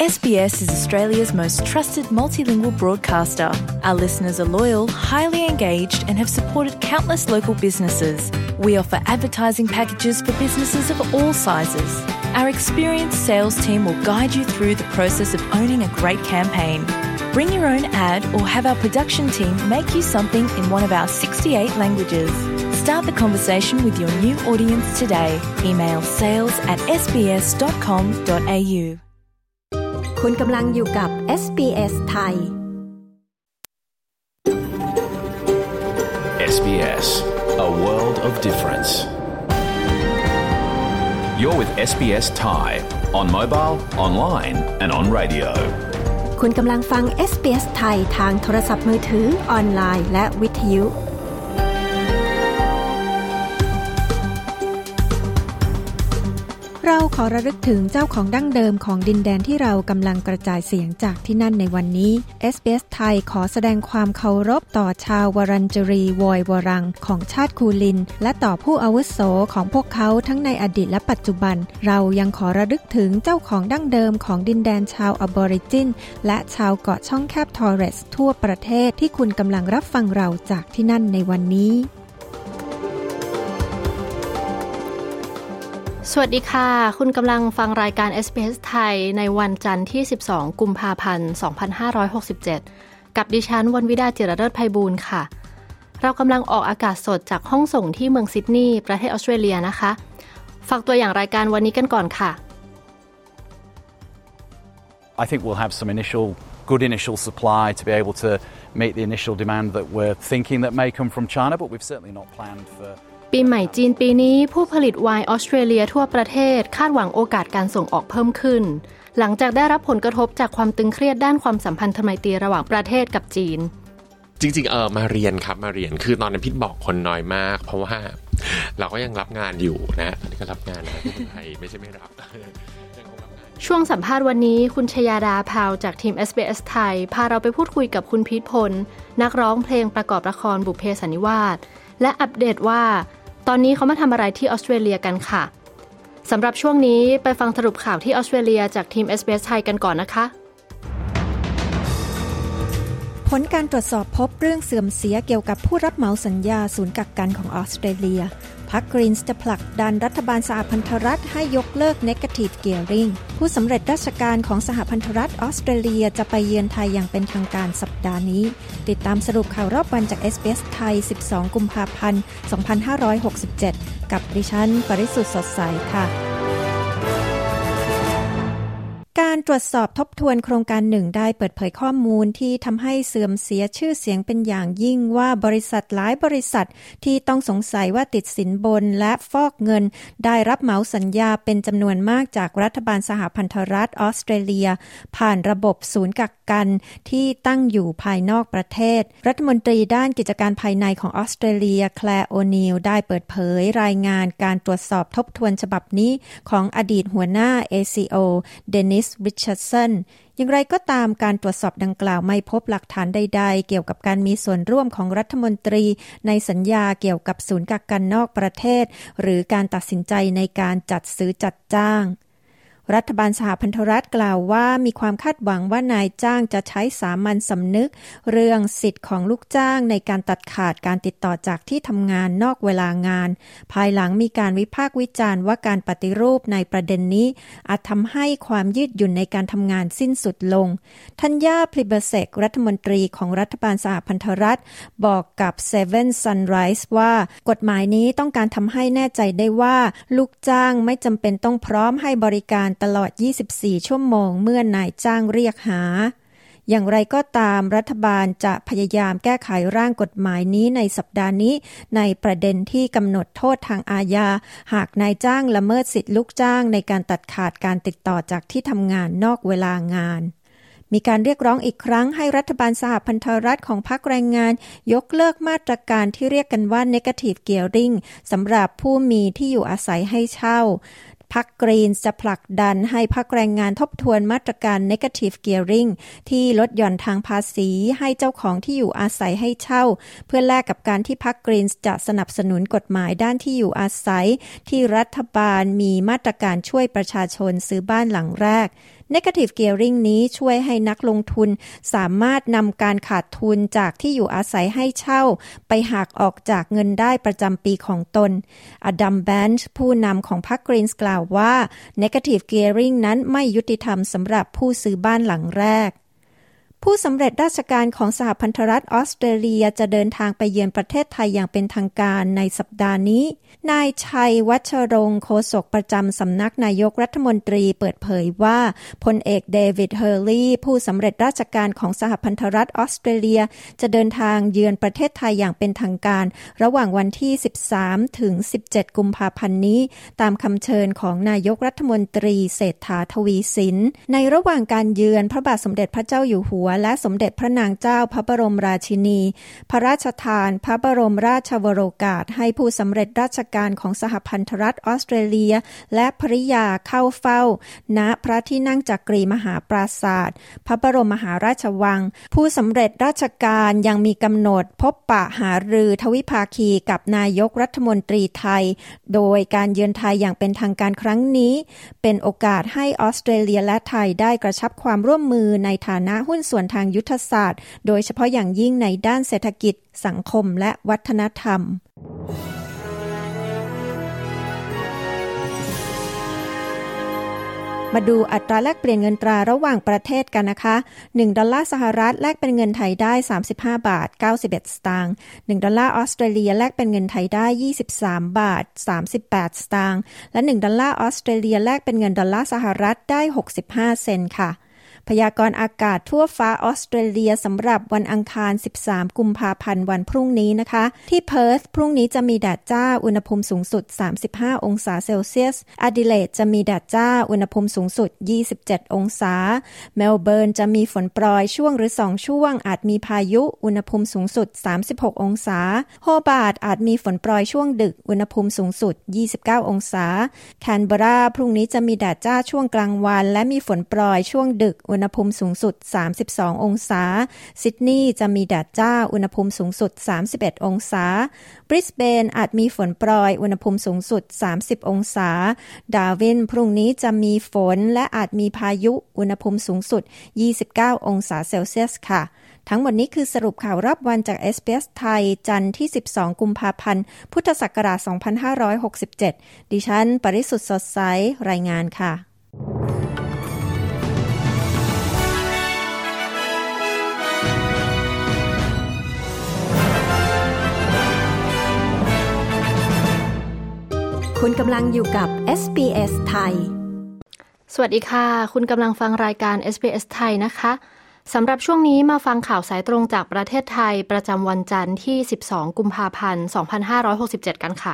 SBS is Australia's most trusted multilingual broadcaster. Our listeners are loyal, highly engaged, and have supported countless local businesses. We offer advertising packages for businesses of all sizes. Our experienced sales team will guide you through the process of owning a great campaign. Bring your own ad or have our production team make you something in one of our 68 languages. Start the conversation with your new audience today. Email sales@sbs.com.au คุณกำลังอยู่กับ SBS ไทย SBS, a world of difference. You're with SBS Thai, on mobile, online and on radio. คุณกำลังฟัง SBS ไทยทางโทรศัพท์มือถือออนไลน์และวิทยุเราขอระลึกถึงเจ้าของดั้งเดิมของดินแดนที่เรากำลังกระจายเสียงจากที่นั่นในวันนี้ SBS ไทยขอแสดงความเคารพต่อชาววรัญจรีวอยวรังของชาติคูลินและต่อผู้อาวุโสของพวกเขาทั้งในอดีตและปัจจุบันเรายังขอระลึกถึงเจ้าของดั้งเดิมของดินแดนชาวอบอริจินและชาวเกาะช่องแคบทอร์เรสทั่วประเทศที่คุณกำลังรับฟังเราจากที่นั่นในวันนี้สวัสดีค่ะคุณกำลังฟังรายการ SBS ไทยในวันจันทร์ที่12กุมภาพันธ์2567กับดิฉันวรรณวิดาจิรเลิศไพบูลย์ค่ะเรากำลังออกอากาศสดจากห้องส่งที่เมืองซิดนีย์ประเทศออสเตรเลียนะคะฝากตัวอย่างรายการวันนี้กันก่อนค่ะ I think we'll have some good initial supply to be able to meet the initial demand that we're thinking that may come from China, but we've certainly not planned for ปีใหม่จีนปีนี้ผู้ผลิตไวน์ออสเตรเลียทั่วประเทศคาดหวังโอกาสการส่งออกเพิ่มขึ้นหลังจากได้รับผลกระทบจากความตึงเครียดด้านความสัมพันธไมตรีระหว่างประเทศกับจีนจริงๆมาเรียนครับมาเรียนคือตอนนั้นพี่บอกคนน้อยมากเพราะว่าเราก็ยังรับงานอยู่นะตอนนี้ก็รับงานนะที่ไทยไม่ใช่ไม่รับช่วงสัมภาษณ์วันนี้คุณชยาดาพาวจากทีม SBS ไทยพาเราไปพูดคุยกับคุณพีทพลนักร้องเพลงประกอบละครบุพเพสันนิวาสและอัปเดตว่าตอนนี้เขามาทำอะไรที่ออสเตรเลียกันค่ะสำหรับช่วงนี้ไปฟังสรุปข่าวที่ออสเตรเลียจากทีม SBS ไทยกันก่อนนะคะผลการตรวจสอบพบเรื่องเสื่อมเสียเกี่ยวกับผู้รับเหมาสัญญาศูนย์กักกันของออสเตรเลียพรรคกรีนส์จะผลักดันรัฐบาลสหพันธรัฐให้ยกเลิก Negative Gearing ผู้สำเร็จราชการของสหพันธรัฐออสเตรเลียจะไปเยือนไทยอย่างเป็นทางการสัปดาห์นี้ติดตามสรุปข่าวรอบวันจาก SBS ไทย12กุมภาพันธ์2567กับดิฉันปริสุทธิ์สดใสค่ะการตรวจสอบทบทวนโครงการหนึ่งได้เปิดเผยข้อมูลที่ทำให้เสื่อมเสียชื่อเสียงเป็นอย่างยิ่งว่าบริษัทหลายบริษัทที่ต้องสงสัยว่าติดสินบนและฟอกเงินได้รับเหมาสัญญาเป็นจำนวนมากจากรัฐบาลสหพันธรัฐออสเตรเลียผ่านระบบศูนย์กักกันที่ตั้งอยู่ภายนอกประเทศรัฐมนตรีด้านกิจการภายในของออสเตรเลียแคลร์โอนีลได้เปิดเผยรายงานการตรวจสอบทบทวนฉบับนี้ของอดีตหัวหน้า ACO เดนิสริชาร์ดสันอย่างไรก็ตามการตรวจสอบดังกล่าวไม่พบหลักฐานใดๆเกี่ยวกับการมีส่วนร่วมของรัฐมนตรีในสัญญาเกี่ยวกับศูนย์กักกันนอกประเทศหรือการตัดสินใจในการจัดซื้อจัดจ้างรัฐบาลสหพันธรัฐกล่าวว่ามีความคาดหวังว่านายจ้างจะใช้สามัญสำนึกเรื่องสิทธิ์ของลูกจ้างในการตัดขาดการติดต่อจากที่ทำงานนอกเวลางานภายหลังมีการวิพากษ์วิจารณ์ว่าการปฏิรูปในประเด็นนี้อาจทำให้ความยืดหยุ่นในการทำงานสิ้นสุดลงธัญญาพลิเบเซกรัฐมนตรีของรัฐบาลสหพันธรัฐบอกกับSeven Sunriseว่ากฎหมายนี้ต้องการทำให้แน่ใจได้ว่าลูกจ้างไม่จำเป็นต้องพร้อมให้บริการตลอด24ชั่วโมงเมื่อนายจ้างเรียกหาอย่างไรก็ตามรัฐบาลจะพยายามแก้ไขร่างกฎหมายนี้ในสัปดาห์นี้ในประเด็นที่กำหนดโทษทางอาญาหากนายจ้างละเมิดสิทธิลูกจ้างในการตัดขาดการติดต่อจากที่ทำงานนอกเวลางานมีการเรียกร้องอีกครั้งให้รัฐบาลสหพันธรัฐของพรรคแรงงานยกเลิกมาตรการที่เรียกกันว่า Negative Gearing สำหรับผู้มีที่อยู่อาศัยให้เช่าพรรคกรีนส์จะผลักดันให้พรรคแรงงานทบทวนมาตรการ Negative Gearing ที่ลดหย่อนทางภาษีให้เจ้าของที่อยู่อาศัยให้เช่าเพื่อแลกกับการที่พรรคกรีนส์จะสนับสนุนกฎหมายด้านที่อยู่อาศัยที่รัฐบาลมีมาตรการช่วยประชาชนซื้อบ้านหลังแรก Negative Gearing นี้ช่วยให้นักลงทุนสามารถนำการขาดทุนจากที่อยู่อาศัยให้เช่าไปหักออกจากเงินได้ประจำปีของตนอดัม แบนช์ผู้นำของพรรค Greens กล่าวว่า Negative Gearing นั้นไม่ยุติธรรมสำหรับผู้ซื้อบ้านหลังแรกผู้สำเร็จราชการของสหพันธรัฐออสเตรเลียจะเดินทางไปเยือนประเทศไทยอย่างเป็นทางการในสัปดาห์นี้นายชัยวัชรงค์โฆษกประจำสำนักนายกรัฐมนตรีเปิดเผยว่าพลเอกเดวิดเฮอร์ลีย์ผู้สำเร็จราชการของสหพันธรัฐออสเตรเลียจะเดินทางเยือนประเทศไทยอย่างเป็นทางการระหว่างวันที่13ถึง17กุมภาพันธ์นี้ตามคำเชิญของนายกรัฐมนตรีเศรษฐาทวีสินในระหว่างการเยือนพระบาทสมเด็จพระเจ้าอยู่หัวและสมเด็จพระนางเจ้าพระบรมราชินีพระราชทานพระบรมราชวโรกาสให้ผู้สำเร็จราชการของสหพันธรัฐออสเตรเลียและภริยาเข้าเฝ้าณพระที่นั่งจักรีมหาปราสาทพระบรมมหาราชวังผู้สำเร็จราชการยังมีกำหนดพบปะหารือทวิภาคีกับนายกรัฐมนตรีไทยโดยการเยือนไทยอย่างเป็นทางการครั้งนี้เป็นโอกาสให้ออสเตรเลียและไทยได้กระชับความร่วมมือในฐานะหุ้นส่วนทางยุทธศาสตร์โดยเฉพาะอย่างยิ่งในด้านเศรษฐกิจสังคมและวัฒนธรรมมาดูอัตราแลกเปลี่ยนเงินตราระหว่างประเทศกันนะคะ1ดอลลาร์สหรัฐแลกเป็นเงินไทยได้35บาท91สตางค์1ดอลลาร์ออสเตรเลียแลกเป็นเงินไทยได้23บาท38สตางค์และ1ดอลลาร์ออสเตรเลียแลกเป็นเงินดอลลาร์สหรัฐได้65เซนต์ค่ะพยากรณ์อากาศทั่วฟ้าออสเตรเลียสำหรับวันอังคาร13กุมภาพันธ์วันพรุ่งนี้นะคะที่เพิร์ธพรุ่งนี้จะมีแดดจ้าอุณหภูมิสูงสุด35องศาเซลเซียสแอดิเลดจะมีแดดจ้าอุณหภูมิสูงสุด27องศาเมลเบิร์นจะมีฝนโปรยช่วงหรือ2ช่วงอาจมีพายุอุณหภูมิสูงสุด36องศาโฮบาร์ตอาจมีฝนโปรยช่วงดึกอุณหภูมิสูงสุด29องศาแคนเบอราพรุ่งนี้จะมีแดดจ้าช่วงกลางวันและมีฝนโปรยช่วงดึกอุณหภูมิสูงสุด32องศาซิดนีย์จะมีแดดจ้าอุณหภูมิสูงสุด31องศาบริสเบนอาจมีฝนโปรยอุณหภูมิสูงสุด30องศาดาร์วินพรุ่งนี้จะมีฝนและอาจมีพายุอุณหภูมิสูงสุด29องศาเซลเซียสค่ะทั้งหมดนี้คือสรุปข่าวรอบวันจาก SBS ไทยจันทร์ที่12กุมภาพันธ์พุทธศักราช2567ดิฉันปริสุทธิ์สดใสรายงานค่ะคุณกำลังอยู่กับ SBS ไทยสวัสดีค่ะคุณกำลังฟังรายการ SBS ไทยนะคะสำหรับช่วงนี้มาฟังข่าวสายตรงจากประเทศไทยประจำวันจันทร์ที่12กุมภาพันธ์2567กันค่ะ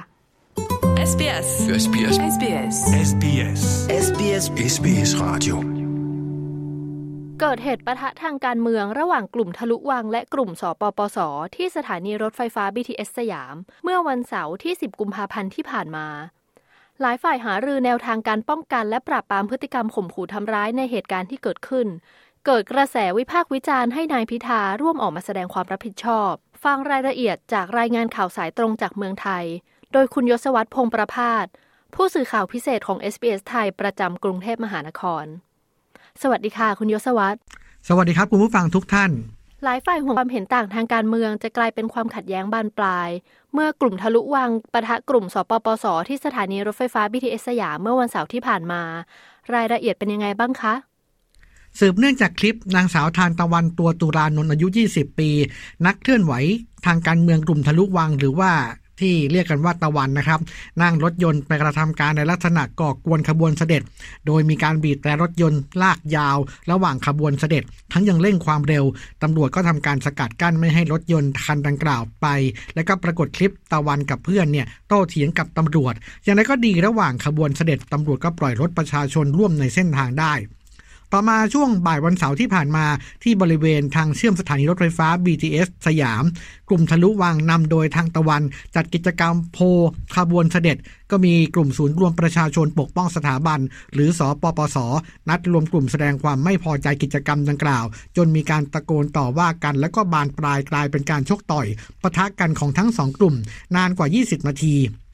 SBS SBS SBS SBS SBS SBS Radio เกิดเหตุปะทะทางการเมืองระหว่างกลุ่มทะลุวังและกลุ่มสปปส.ที่สถานีรถไฟฟ้า BTS สยามเมื่อวันเสาร์ที่10กุมภาพันธ์ที่ผ่านมาหลายฝ่ายหารือแนวทางการป้องกันและปราบปรามพฤติกรรมข่มขู่ทำร้ายในเหตุการณ์ที่เกิดขึ้นเกิดกระแสวิพากษ์วิจารณ์ให้นายพิธาร่วมออกมาแสดงความรับผิดชอบฟังรายละเอียดจากรายงานข่าวสายตรงจากเมืองไทยโดยคุณยศวรรษ พงษ์ประภาสผู้สื่อข่าวพิเศษของ SBS ไทยประจำกรุงเทพมหานครสวัสดีค่ะคุณยศวรรษสวัสดีครับคุณผู้ฟังทุกท่านหลายฝ่ายห่วงความเห็นต่างทางการเมืองจะกลายเป็นความขัดแย้งบานปลายเมื่อกลุ่มทะลุวังปะทะกลุ่มสปปส.ที่สถานีรถไฟฟ้า BTS สยามเมื่อวันเสาร์ที่ผ่านมารายละเอียดเป็นยังไงบ้างคะสืบเนื่องจากคลิปนางสาวทานตะวันตัวตุรานนท์อายุ20ปีนักเคลื่อนไหวทางการเมืองกลุ่มทะลุวังหรือว่าที่เรียกกันว่าตะวันนะครับนั่งรถยนต์ไปกระทำการในลักษณะก่อกวนขบวนเสด็จโดยมีการบีบแตรรถยนต์ลากยาวระหว่างขบวนเสด็จทั้งยังเร่งความเร็วตำรวจก็ทำการสกัดกั้นไม่ให้รถยนต์คันดังกล่าวไปและก็ปรากฏคลิปตะวันกับเพื่อนเนี่ยโต้เถียงกับตำรวจอย่างไรก็ดีระหว่างขบวนเสด็จตำรวจก็ปล่อยรถประชาชนร่วมในเส้นทางได้ต่อมาช่วงบ่ายวันเสาร์ที่ผ่านมาที่บริเวณทางเชื่อมสถานีรถไฟฟ้า BTS สยามกลุ่มทะลุวังนำโดยทางตะวันจัดกิจกรรมโพขบวนเสด็จก็มีกลุ่มศูนย์รวมประชาชนปกป้องสถาบันหรือสปปส.นัดรวมกลุ่มแสดงความไม่พอใจกิจกรรมดังกล่าวจนมีการตะโกนต่อว่ากันและก็บานปลายกลายเป็นการชกต่อยปะทะกันของทั้งสองกลุ่มนานกว่า20นาที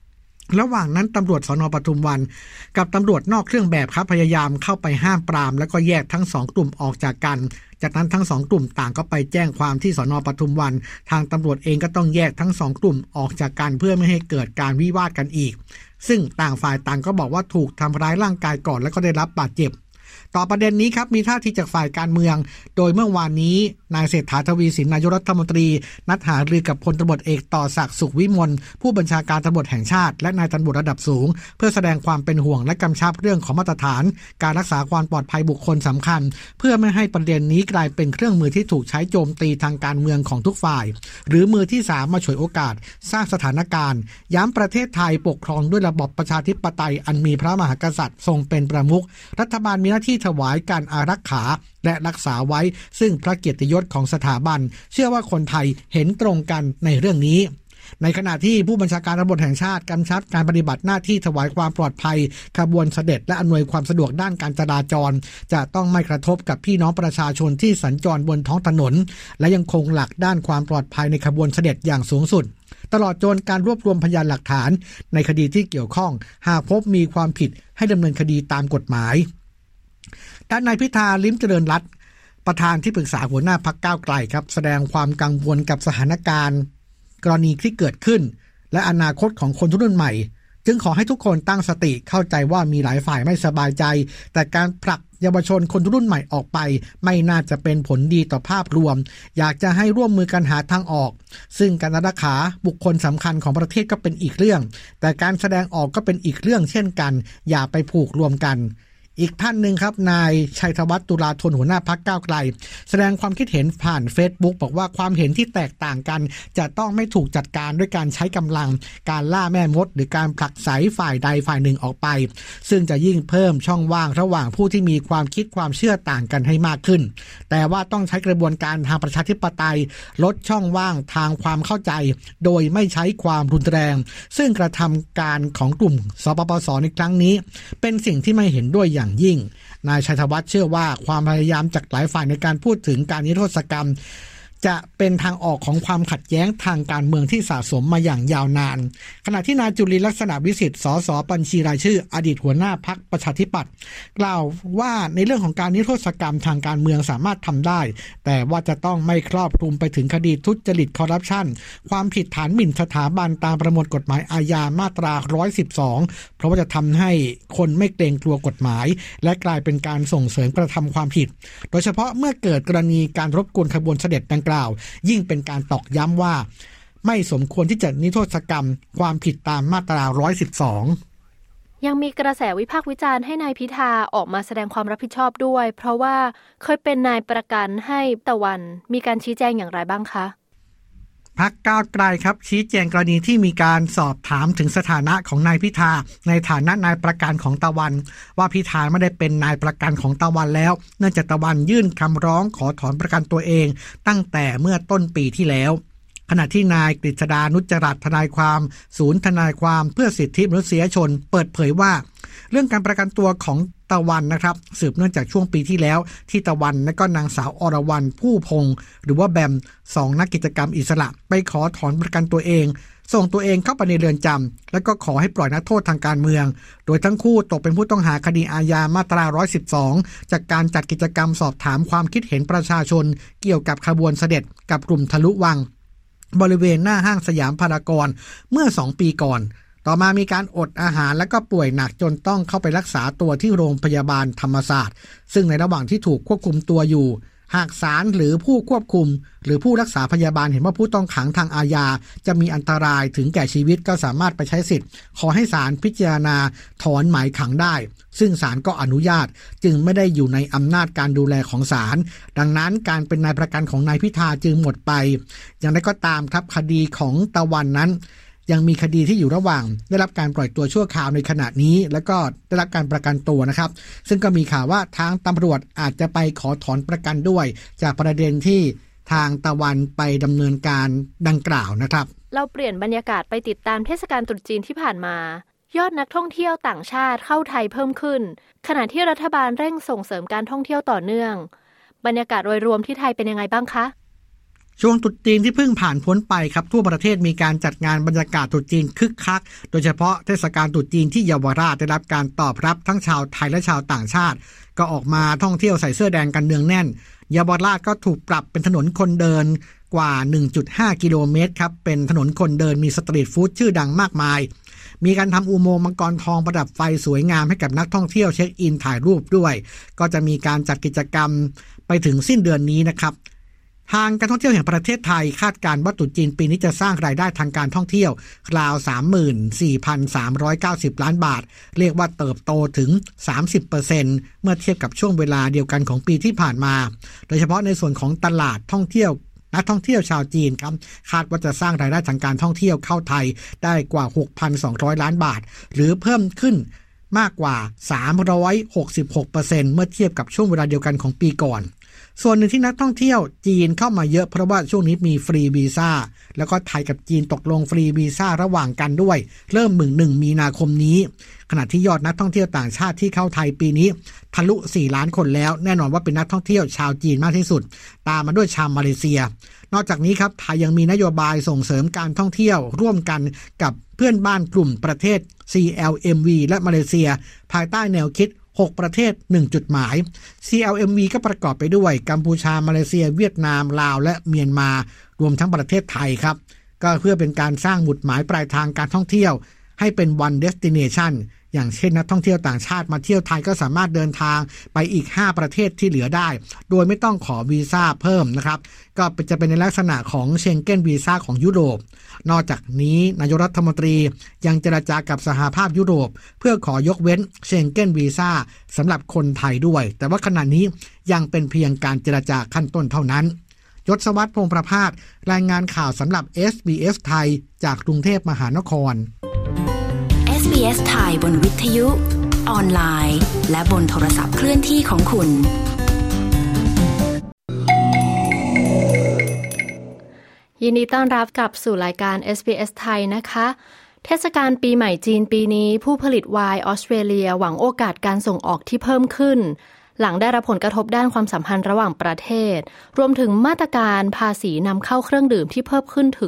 ระหว่างนั้นตำรวจสน.ปทุมวันกับตำรวจนอกเครื่องแบบครับพยายามเข้าไปห้ามปรามแล้วก็แยกทั้ง2กลุ่มออกจากกันจากนั้นทั้ง2กลุ่มต่างก็ไปแจ้งความที่สน.ปทุมวันทางตำรวจเองก็ต้องแยกทั้ง2กลุ่มออกจากกันเพื่อไม่ให้เกิดการวิวาทกันอีกซึ่งต่างฝ่ายต่างก็บอกว่าถูกทำร้ายร่างกายก่อนแล้วก็ได้รับบาดเจ็บต่อประเด็นนี้ครับมีท่าทีจากฝ่ายการเมืองโดยเมื่อวานนี้นายเศรษฐาทวีสินนายกรัฐมนตรีนัดหารือกับพลตำรวจเอกต่อศักดิ์สุขวิมลผู้บัญชาการตำรวจแห่งชาติและนายตำรวจระดับสูงเพื่อแสดงความเป็นห่วงและกำชับเรื่องของมาตรฐานการรักษาความปลอดภัยบุคคลสำคัญเพื่อไม่ให้ประเด็นนี้กลายเป็นเครื่องมือที่ถูกใช้โจมตีทางการเมืองของทุกฝ่ายหรือมือที่3มาฉวยโอกาสสร้างสถานการณ์ย้ำประเทศไทยปกครองด้วยระบอบประชาธิปไตยอันมีพระมหากษัตริย์ทรงเป็นประมุขรัฐบาลมีหน้าที่ถวายการอารักขาและรักษาไว้ซึ่งพระเกียรติยศของสถาบันเชื่อว่าคนไทยเห็นตรงกันในเรื่องนี้ในขณะที่ผู้บัญชาการตำรวจแห่งชาติกำชับการปฏิบัติหน้าที่ถวายความปลอดภัยขบวนเสด็จและอำนวยความสะดวกด้านการจราจรจะต้องไม่กระทบกับพี่น้องประชาชนที่สัญจรบนท้องถนนและยังคงหลักด้านความปลอดภัยในขบวนเสด็จอย่างสูงสุดตลอดจนการรวบรวมพยานหลักฐานในคดีที่เกี่ยวข้องหากพบมีความผิดให้ดำเนินคดีตามกฎหมายด้านนายพิธาลิ้มเจริญรัตน์ประธานที่ปรึกษาหัวหน้าพรรคก้าวไกลครับแสดงความกังวลกับสถานการณ์กรณีที่เกิดขึ้นและอนาคตของคนรุ่นใหม่จึงขอให้ทุกคนตั้งสติเข้าใจว่ามีหลายฝ่ายไม่สบายใจแต่การผลักเยาวชนคนรุ่นใหม่ออกไปไม่น่าจะเป็นผลดีต่อภาพรวมอยากจะให้ร่วมมือกันหาทางออกซึ่งการรักษาบุคคลสำคัญของประเทศก็เป็นอีกเรื่องแต่การแสดงออกก็เป็นอีกเรื่องเช่นกันอย่าไปผูกรวมกันอีกท่านหนึ่งครับนายชัยธวัฒน์ตุลาธนหัวหน้าพรรคก้าวไกลแสดงความคิดเห็นผ่าน Facebook บอกว่าความเห็นที่แตกต่างกันจะต้องไม่ถูกจัดการด้วยการใช้กำลังการล่าแม่มดหรือการผลักไสฝ่ายใดฝ่ายหนึ่งออกไปซึ่งจะยิ่งเพิ่มช่องว่างระหว่างผู้ที่มีความคิดความเชื่อต่างกันให้มากขึ้นแต่ว่าต้องใช้กระบวนการทางประชาธิปไตยลดช่องว่างทางความเข้าใจโดยไม่ใช้ความรุนแรงซึ่งกระทำการของกลุ่มสปปส.ในครั้งนี้เป็นสิ่งที่ไม่เห็นด้วยอย่างยิ่งนายชัยธวัฒน์เชื่อว่าความพยายามจากหลายฝ่ายในการพูดถึงการนิรโทษกรรมจะเป็นทางออกของความขัดแย้งทางการเมืองที่สะสมมาอย่างยาวนานขณะที่นายจุลินทร์ลักษณะวิสิทธิ์สสบัญชีรายชื่ออดีตหัวหน้าพรรคประชาธิปัตย์กล่าวว่าในเรื่องของการนิรโทษกรรมทางการเมืองสามารถทำได้แต่ว่าจะต้องไม่ครอบคลุมไปถึงคดีทุจริตคอร์รัปชันความผิดฐานหมิ่นสถาบันตามประมวลกฎหมายอาญามาตรา112เพราะว่าจะทำให้คนไม่เกรงกลัวกฎหมายและกลายเป็นการส่งเสริมกระทำความผิดโดยเฉพาะเมื่อเกิดกรณีการรบกวนขบวนเสด็จดังกล่าวยิ่งเป็นการตอกย้ำว่าไม่สมควรที่จะนิรโทษกรรมความผิดตามมาตรา112 ยังมีกระแสวิพากษ์วิจารณ์ให้นายพิธาออกมาแสดงความรับผิดชอบด้วยเพราะว่าเคยเป็นนายประกันให้ตะวันมีการชี้แจงอย่างไรบ้างคะพรรคก้าวไกลครับชี้แจงกรณีที่มีการสอบถามถึงสถานะของนายพิธาในฐานะนายประกันของตะวันว่าพิธาไม่ได้เป็นนายประกันของตะวันแล้วเนื่องจากตะวันยื่นคำร้องขอถอนประกันตัวเองตั้งแต่เมื่อต้นปีที่แล้วขณะที่นายกฤษดานุจจรัตน์ทนายความศูนย์ทนายความเพื่อสิทธิมนุษยชนเปิดเผยว่าเรื่องการประกันตัวของตะวันนะครับสืบเนื่องจากช่วงปีที่แล้วที่ตะวันและก็นางสาวอรวรรณผู้พงษ์หรือว่าแบม2นักกิจกรรมอิสระไปขอถอนประกันตัวเองส่งตัวเองเข้าไปในเรือนจำแล้วก็ขอให้ปล่อยนักโทษทางการเมืองโดยทั้งคู่ตกเป็นผู้ต้องหาคดีอาญามาตรา112จากการจัดกิจกรรมสอบถามความคิดเห็นประชาชนเกี่ยวกับขบวนเสด็จกับกลุ่มทะลุวังบริเวณหน้าห้างสยามพารากอนเมื่อ2ปีก่อนต่อมามีการอดอาหารและก็ป่วยหนักจนต้องเข้าไปรักษาตัวที่โรงพยาบาลธรรมศาสตร์ซึ่งในระหว่างที่ถูกควบคุมตัวอยู่หากศาลหรือผู้ควบคุมหรือผู้รักษาพยาบาลเห็นว่าผู้ต้องขังทางอาญาจะมีอันตรายถึงแก่ชีวิตก็สามารถไปใช้สิทธิ์ขอให้ศาลพิจารณาถอนหมายขังได้ซึ่งศาลก็อนุญาตจึงไม่ได้อยู่ในอำนาจการดูแลของศาลดังนั้นการเป็นนายประกันของนายพิธาจึงหมดไปอย่างไรก็ตามครับคดีของตะวันนั้นยังมีคดีที่อยู่ระหว่างได้รับการปล่อยตัวชั่วคราวในขณะนี้แล้วก็ได้รับการประกันตัวนะครับซึ่งก็มีข่าวว่าทางตำรวจอาจจะไปขอถอนประกันด้วยจากประเด็นที่ทางตะวันไปดำเนินการดังกล่าวนะครับเราเปลี่ยนบรรยากาศไปติดตามเทศกาลตรุษจีนที่ผ่านมายอดนักท่องเที่ยวต่างชาติเข้าไทยเพิ่มขึ้นขณะที่รัฐบาลเร่งส่งเสริมการท่องเที่ยวต่อเนื่องบรรยากาศโดยรวมที่ไทยเป็นยังไงบ้างคะช่วงตรุษจีนที่เพิ่งผ่านพ้นไปครับทั่วประเทศมีการจัดงานบรรยากาศตรุษจีนคึกคักโดยเฉพาะเทศกาลตรุษจีนที่เยาวราชได้รับการตอบรับทั้งชาวไทยและชาวต่างชาติก็ออกมาท่องเที่ยวใส่เสื้อแดงกันเนืองแน่นเยาวราชก็ถูกปรับเป็นถนนคนเดินกว่า 1.5 กิโลเมตรครับเป็นถนนคนเดินมีสตรีทฟู้ดชื่อดังมากมายมีการทำอุโมงค์มังกรทองประดับไฟสวยงามให้กับนักท่องเที่ยวเช็คอินถ่ายรูปด้วยก็จะมีการจัดกิจกรรมไปถึงสิ้นเดือนนี้นะครับทางการท่องเที่ยวแห่งประเทศไทยคาดการณ์ว่าตรุษจีนปีนี้จะสร้างรายได้ทางการท่องเที่ยวราว 34,390 ล้านบาทเรียกว่าเติบโตถึง 30% เมื่อเทียบกับช่วงเวลาเดียวกันของปีที่ผ่านมาโดยเฉพาะในส่วนของตลาดท่องเที่ยวนักท่องเที่ยวชาวจีนครับคาดว่าจะสร้างรายได้ทางการท่องเที่ยวเข้าไทยได้กว่า 6,200 ล้านบาทหรือเพิ่มขึ้นมากกว่า 366% เมื่อเทียบกับช่วงเวลาเดียวกันของปีก่อนส่วนหนึ่งที่นักท่องเที่ยวจีนเข้ามาเยอะเพราะว่าช่วงนี้มีฟรีวีซ่าแล้วก็ไทยกับจีนตกลงฟรีวีซ่าระหว่างกันด้วยเริ่ม1 มีนาคมนี้ขณะที่ยอดนักท่องเที่ยวต่างชาติที่เข้าไทยปีนี้ทะลุ4 ล้านคนแล้วแน่นอนว่าเป็นนักท่องเที่ยวชาวจีนมากที่สุดตามมาด้วยชาวมาเลเซียนอกจากนี้ครับไทยยังมีนโยบายส่งเสริมการท่องเที่ยวร่วมกันกับเพื่อนบ้านกลุ่มประเทศ CLMV และมาเลเซียภายใต้แนวคิด6 ประเทศ1จุดหมาย CLMV ก็ประกอบไปด้วยกัมพูชามาเลเซียเวียดนามลาวและเมียนมารวมทั้งประเทศไทยครับก็เพื่อเป็นการสร้างหมุดหมายปลายทางการท่องเที่ยวให้เป็น one destination อย่างเช่นนักท่องเที่ยวต่างชาติมาเที่ยวไทยก็สามารถเดินทางไปอีก5 ประเทศที่เหลือได้โดยไม่ต้องขอวีซ่าเพิ่มนะครับก็จะเป็นในลักษณะของเชงเก้นวีซ่าของยุโรปนอกจากนี้นายกรัฐมนตรียังเจรจากับสหภาพยุโรปเพื่อขอยกเว้นเชงเก้นวีซ่าสำหรับคนไทยด้วยแต่ว่าขณะนี้ยังเป็นเพียงการเจรจาขั้นต้นเท่านั้นยศวัฒน์ พงษ์ประภาสรายงานข่าวสำหรับ SBS ไทยจากกรุงเทพมหานคร SBS ไทยบนวิทยุออนไลน์และบนโทรศัพท์เคลื่อนที่ของคุณยินดีต้อนรับกลับสู่รายการ SBS ไทยนะคะเทศกาลปีใหม่จีนปีนี้ผู้ผลิตไวน์ออสเตรเลียหวังโอกาสการส่งออกที่เพิ่มขึ้นหลังได้รับผลกระทบด้านความสัมพันธ์ระหว่างประเทศรวมถึงมาตรการภาษีนำเข้าเครื่องดื่มที่เพิ่มขึ้นถึง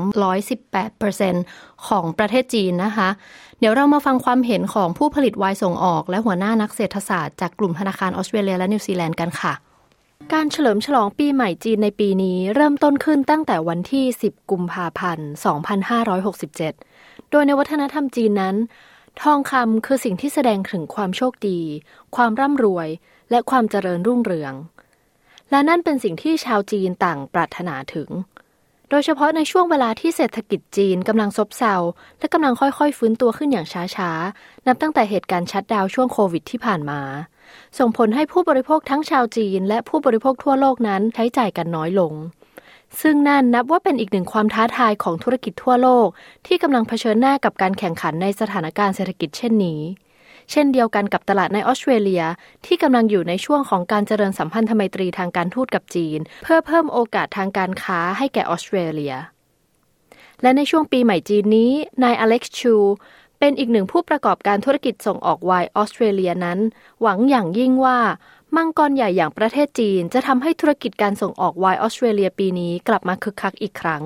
218% ของประเทศจีนนะคะเดี๋ยวเรามาฟังความเห็นของผู้ผลิตไวน์ส่งออกและหัวหน้านักเศรษฐศาสตร์จากกลุ่มธนาคารออสเตรเลียและนิวซีแลนด์กันค่ะการเฉลิมฉลองปีใหม่จีนในปีนี้เริ่มต้นขึ้นตั้งแต่วันที่10 กุมภาพันธ์ 2567 โดยในวัฒนธรรมจีนนั้นทองคำคือสิ่งที่แสดงถึงความโชคดีความร่ำรวยและความเจริญรุ่งเรืองและนั่นเป็นสิ่งที่ชาวจีนต่างปรารถนาถึงโดยเฉพาะในช่วงเวลาที่เศรษฐกิจจีนกำลังซบเซาและกำลังค่อยๆฟื้นตัวขึ้นอย่างช้าๆนับตั้งแต่เหตุการณ์ชัตดาวน์ช่วงโควิดที่ผ่านมาส่งผลให้ผู้บริโภคทั้งชาวจีนและผู้บริโภคทั่วโลกนั้นใช้จ่ายกันน้อยลงซึ่งนั่นนับว่าเป็นอีกหนึ่งความท้าทายของธุรกิจทั่วโลกที่กำลังเผชิญหน้ากับการแข่งขันในสถานการณ์เศรษฐกิจเช่นนี้เช่นเดียวกันกับตลาดในออสเตรเลียที่กำลังอยู่ในช่วงของการเจริญสัมพันธไมตรีทางการทูตกับจีนเพื่อเพิ่มโอกาสทางการค้าให้แก่ออสเตรเลียและในช่วงปีใหม่จีนนี้นายอเล็กซ์ชูเป็นอีกหนึ่งผู้ประกอบการธุรกิจส่งออกไวน์ออสเตรเลียนั้นหวังอย่างยิ่งว่ามังกรใหญ่อย่างประเทศจีนจะทำให้ธุรกิจการส่งออกไวน์ออสเตรเลียปีนี้กลับมาคึกคักอีกครั้ง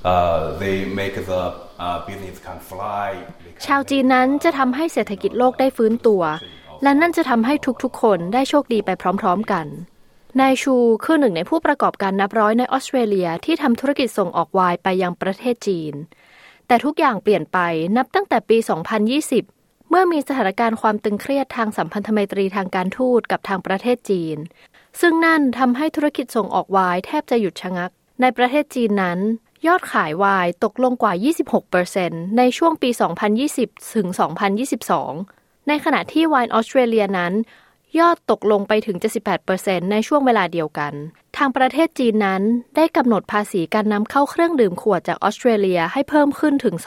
ชาวจีนนั้นจะทำให้เศรษฐกิจโลกได้ฟื้นตัวและนั่นจะทำให้ทุกๆคนได้โชคดีไปพร้อมๆกันนายชูคือหนึ่งในผู้ประกอบการนับร้อยในออสเตรเลียที่ทำธุรกิจส่งออกไวน์ไปยังประเทศจีนแต่ทุกอย่างเปลี่ยนไปนับตั้งแต่ปี 2020 เมื่อมีสถานการณ์ความตึงเครียดทางสัมพันธไมตรีทางการทูตกับทางประเทศจีนซึ่งนั่นทำให้ธุรกิจส่งออกไวน์แทบจะหยุดชะงักในประเทศจีนนั้นยอดขายไวน์ตกลงกว่า 26% ในช่วงปี 2020 ถึง 2022 ในขณะที่ไวน์ออสเตรเลียนั้นยอดตกลงไปถึง 78% ในช่วงเวลาเดียวกันทางประเทศจีนนั้นได้กำหนดภาษีการนำเข้าเครื่องดื่มขวดจากออสเตรเลียให้เพิ่มขึ้นถึง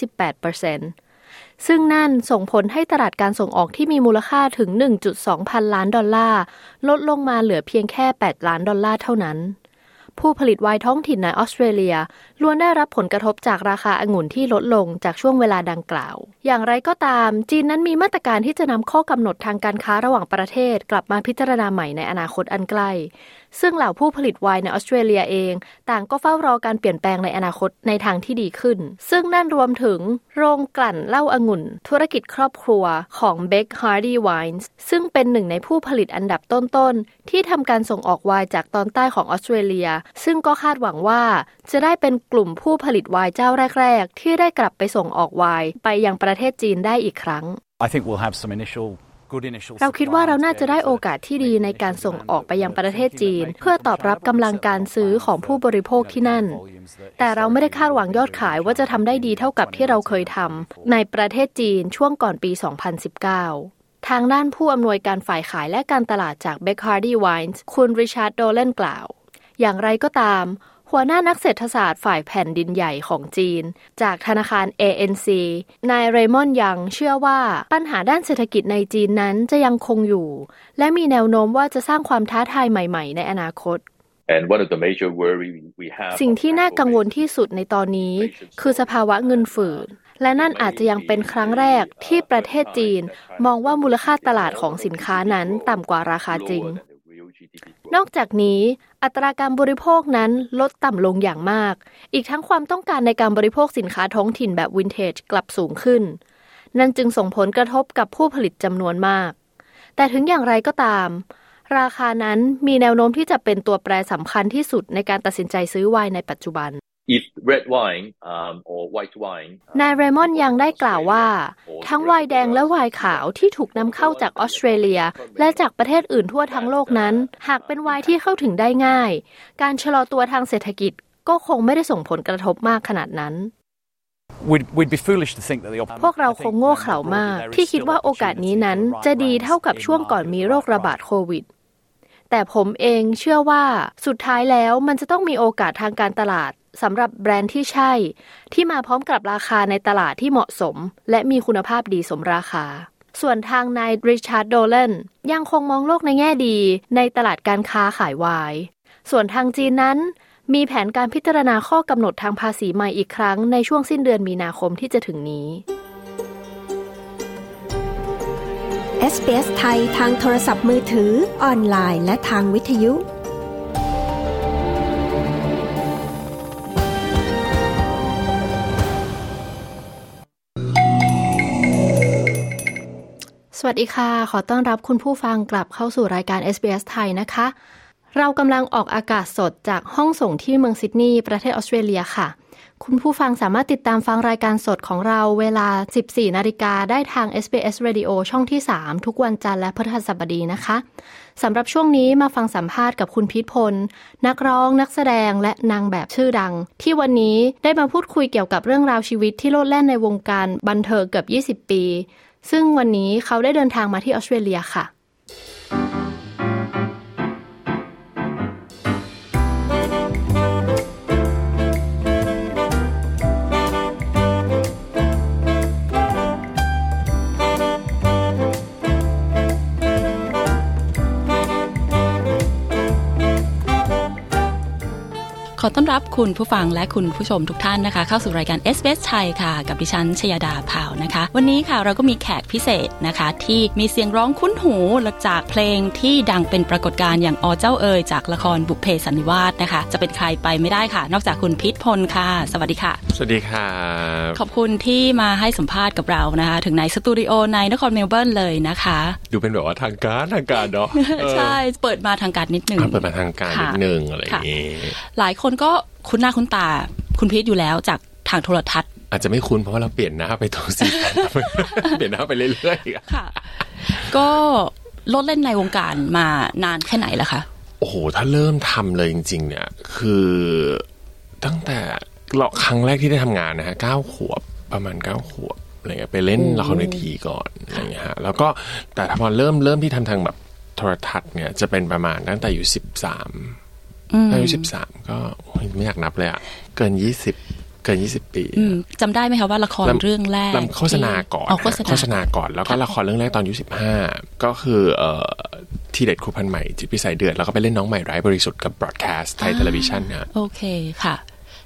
218%ซึ่งนั่นส่งผลให้ตลาดการส่งออกที่มีมูลค่าถึง 1.2 พันล้านดอลลาร์ลดลงมาเหลือเพียงแค่8ล้านดอลลาร์เท่านั้นผู้ผลิตไวน์ท้องถิ่นในออสเตรเลียล้วนได้รับผลกระทบจากราคาองุ่นที่ลดลงจากช่วงเวลาดังกล่าวอย่างไรก็ตามจีนนั้นมีมาตรการที่จะนำข้อกำหนดทางการค้าระหว่างประเทศกลับมาพิจารณาใหม่ในอนาคตอันใกล้ซึ่งเหล่าผู้ผลิตไวน์ในออสเตรเลียเองต่างก็เฝ้ารอการเปลี่ยนแปลงในอนาคตในทางที่ดีขึ้นซึ่งนั่นรวมถึงโรงกลั่นเหล้าองุ่นธุรกิจครอบครัวของ Beck Hardy Wines ซึ่งเป็นหนึ่งในผู้ผลิตอันดับต้นๆที่ทำการส่งออกไวน์จากตอนใต้ของออสเตรเลียซึ่งก็คาดหวังว่าจะได้เป็นกลุ่มผู้ผลิตไวน์เจ้าแรกๆที่ได้กลับไปส่งออกไวน์ไปยังประเทศจีนได้อีกครั้ง I think we'll have some initial เราคิดว่าเราน่าจะได้โอกาสที่ดีในการส่งออกไปยังประเทศจีนเพื่อตอบรับกำลังการซื้อของผู้บริโภคที่นั่นแต่เราไม่ได้คาดหวังยอดขายว่าจะทำได้ดีเท่ากับที่เราเคยทำในประเทศจีนช่วงก่อนปี 2019 ทางด้านผู้อำนวยการฝ่ายขายและการตลาดจาก Beck Hardy Wines คุณริชาร์ด โดเลนกล่าวอย่างไรก็ตามหัวหน้านักเศรษฐศาสตร์ฝ่ายแผ่นดินใหญ่ของจีนจากธนาคาร ANC นายเรมอนยังเชื่อว่าปัญหาด้านเศรษฐกิจในจีนนั้นจะยังคงอยู่และมีแนวโน้มว่าจะสร้างความท้าทายใหม่ๆในอนาคตสิ่งที่น่ากังวลที่สุดในตอนนี้คือสภาวะเงินฝืดและนั่นอาจจะยังเป็นครั้งแรกที่ประเทศจีนมองว่ามูลค่าตลาดของสินค้านั้นต่ำกว่าราคาจริงนอกจากนี้อัตราการบริโภคนั้นลดต่ำลงอย่างมากอีกทั้งความต้องการในการบริโภคสินค้าท้องถิ่นแบบวินเทจกลับสูงขึ้นนั่นจึงส่งผลกระทบกับผู้ผลิตจำนวนมากแต่ถึงอย่างไรก็ตามราคานั้นมีแนวโน้มที่จะเป็นตัวแปรสำคัญที่สุดในการตัดสินใจซื้อไวน์ในปัจจุบันนายเรมอนยังได้กล่าวว่าทั้งไวน์แดงและไวน์ขาวที่ถูกนำเข้าจากออสเตรเลียและจากประเทศอื่นทั่วทั้งโลกนั้นหากเป็นไวน์ที่เข้าถึงได้ง่ายการชะลอตัวทางเศรษฐกิจก็คงไม่ได้ส่งผลกระทบมากขนาดนั้นพวกเราคงโง่เขลามากที่คิดว่าโอกาสนี้นั้นจะดีเท่ากับช่วงก่อนมีโรคระบาดโควิดแต่ผมเองเชื่อว่าสุดท้ายแล้วมันจะต้องมีโอกาสทางการตลาดสำหรับแบรนด์ที่ใช่ที่มาพร้อมกับราคาในตลาดที่เหมาะสมและมีคุณภาพดีสมราคาส่วนทางนายริชาร์ด โดเลนยังคงมองโลกในแง่ดีในตลาดการค้าขายไวน์ส่วนทางจีนนั้นมีแผนการพิจารณาข้อกำหนดทางภาษีใหม่อีกครั้งในช่วงสิ้นเดือนมีนาคมที่จะถึงนี้ SBS ไทยทางโทรศัพท์มือถือออนไลน์และทางวิทยุสวัสดีค่ะขอต้อนรับคุณผู้ฟังกลับเข้าสู่รายการ SBS ไทยนะคะเรากำลังออกอากาศสดจากห้องส่งที่เมืองซิดนีย์ประเทศออสเตรเลียค่ะคุณผู้ฟังสามารถติดตามฟังรายการสดของเราเวลา 14:00 น.ได้ทาง SBS Radio ช่องที่ 3 ทุกวันจันทร์และพฤหัสบดีนะคะสำหรับช่วงนี้มาฟังสัมภาษณ์กับคุณพีทพลนักร้องนักแสดงและนางแบบชื่อดังที่วันนี้ได้มาพูดคุยเกี่ยวกับเรื่องราวชีวิตที่โลดแล่นในวงการบันเทิงเกือบ20 ปีซึ่งวันนี้เขาได้เดินทางมาที่ออสเตรเลียค่ะขอต้อนรับคุณผู้ฟังและคุณผู้ชมทุกท่านนะคะเข้าสู่รายการ SBS ไทยค่ะกับดิฉันชยดาพาวนะคะวันนี้ค่ะเราก็มีแขกพิเศษนะคะที่มีเสียงร้องคุ้นหูจากเพลงที่ดังเป็นปรากฏการณ์อย่างอเจ้าเอ๋ยจากละครบุพเพสันนิวาสนะคะจะเป็นใครไปไม่ได้ค่ะนอกจากคุณพีทพลค่ะสวัสดีค่ะสวัสดีค่ะขอบคุณที่มาให้สัมภาษณ์กับเรานะคะถึงในสตูดิโอในนครเมลเบิร์นเลยนะคะดูเป็นแบบว่าทางการเนาะใช่เปิดมาทางการนิดนึงเปิดมาทางการนิดนึงอะไรอย่างงี้หลายคนก็คุ้นหน้าคุ้นตาคุณพีทอยู่แล้วจากทางโทรทัศน์อาจจะไม่คุ้นเพราะว่าเราเปลี่ยนหน้าไปตรงสีเปลี่ยนหน้าไปเรื่อยๆค่ะก็ลดเล่นในวงการมานานแค่ไหนแล้วคะโอ้โหถ้าเริ่มทำเลยจริงๆเนี่ยคือตั้งแต่ครั้งแรกที่ได้ทำงานนะฮะ9 ขวบประมาณ9 ขวบอะไรเงี้ยไปเล่นละครเวทีก่อนอะไรเงี้ยฮะแล้วก็แต่พอเริ่มที่ทำทางแบบโทรทัศน์เนี่ยจะเป็นประมาณตั้งแต่อยู่13อายุ13ก็ไม่อยากนับเลยอ่ะเกิน20 ปีจำได้ไหมคะว่าละครเรื่องแรกโฆษณาก่อนโฆษณาก่อนแล้วก็ละครเรื่องแรกตอนอายุ15ก็คือที่เด็ดครูพันใหม่จิตพิสัยเดือดแล้วก็ไปเล่นน้องใหม่ไร้บริสุทธิ์กับบรอดแคสต์ไทยเทเลวิชั่นนะโอเคค่ะ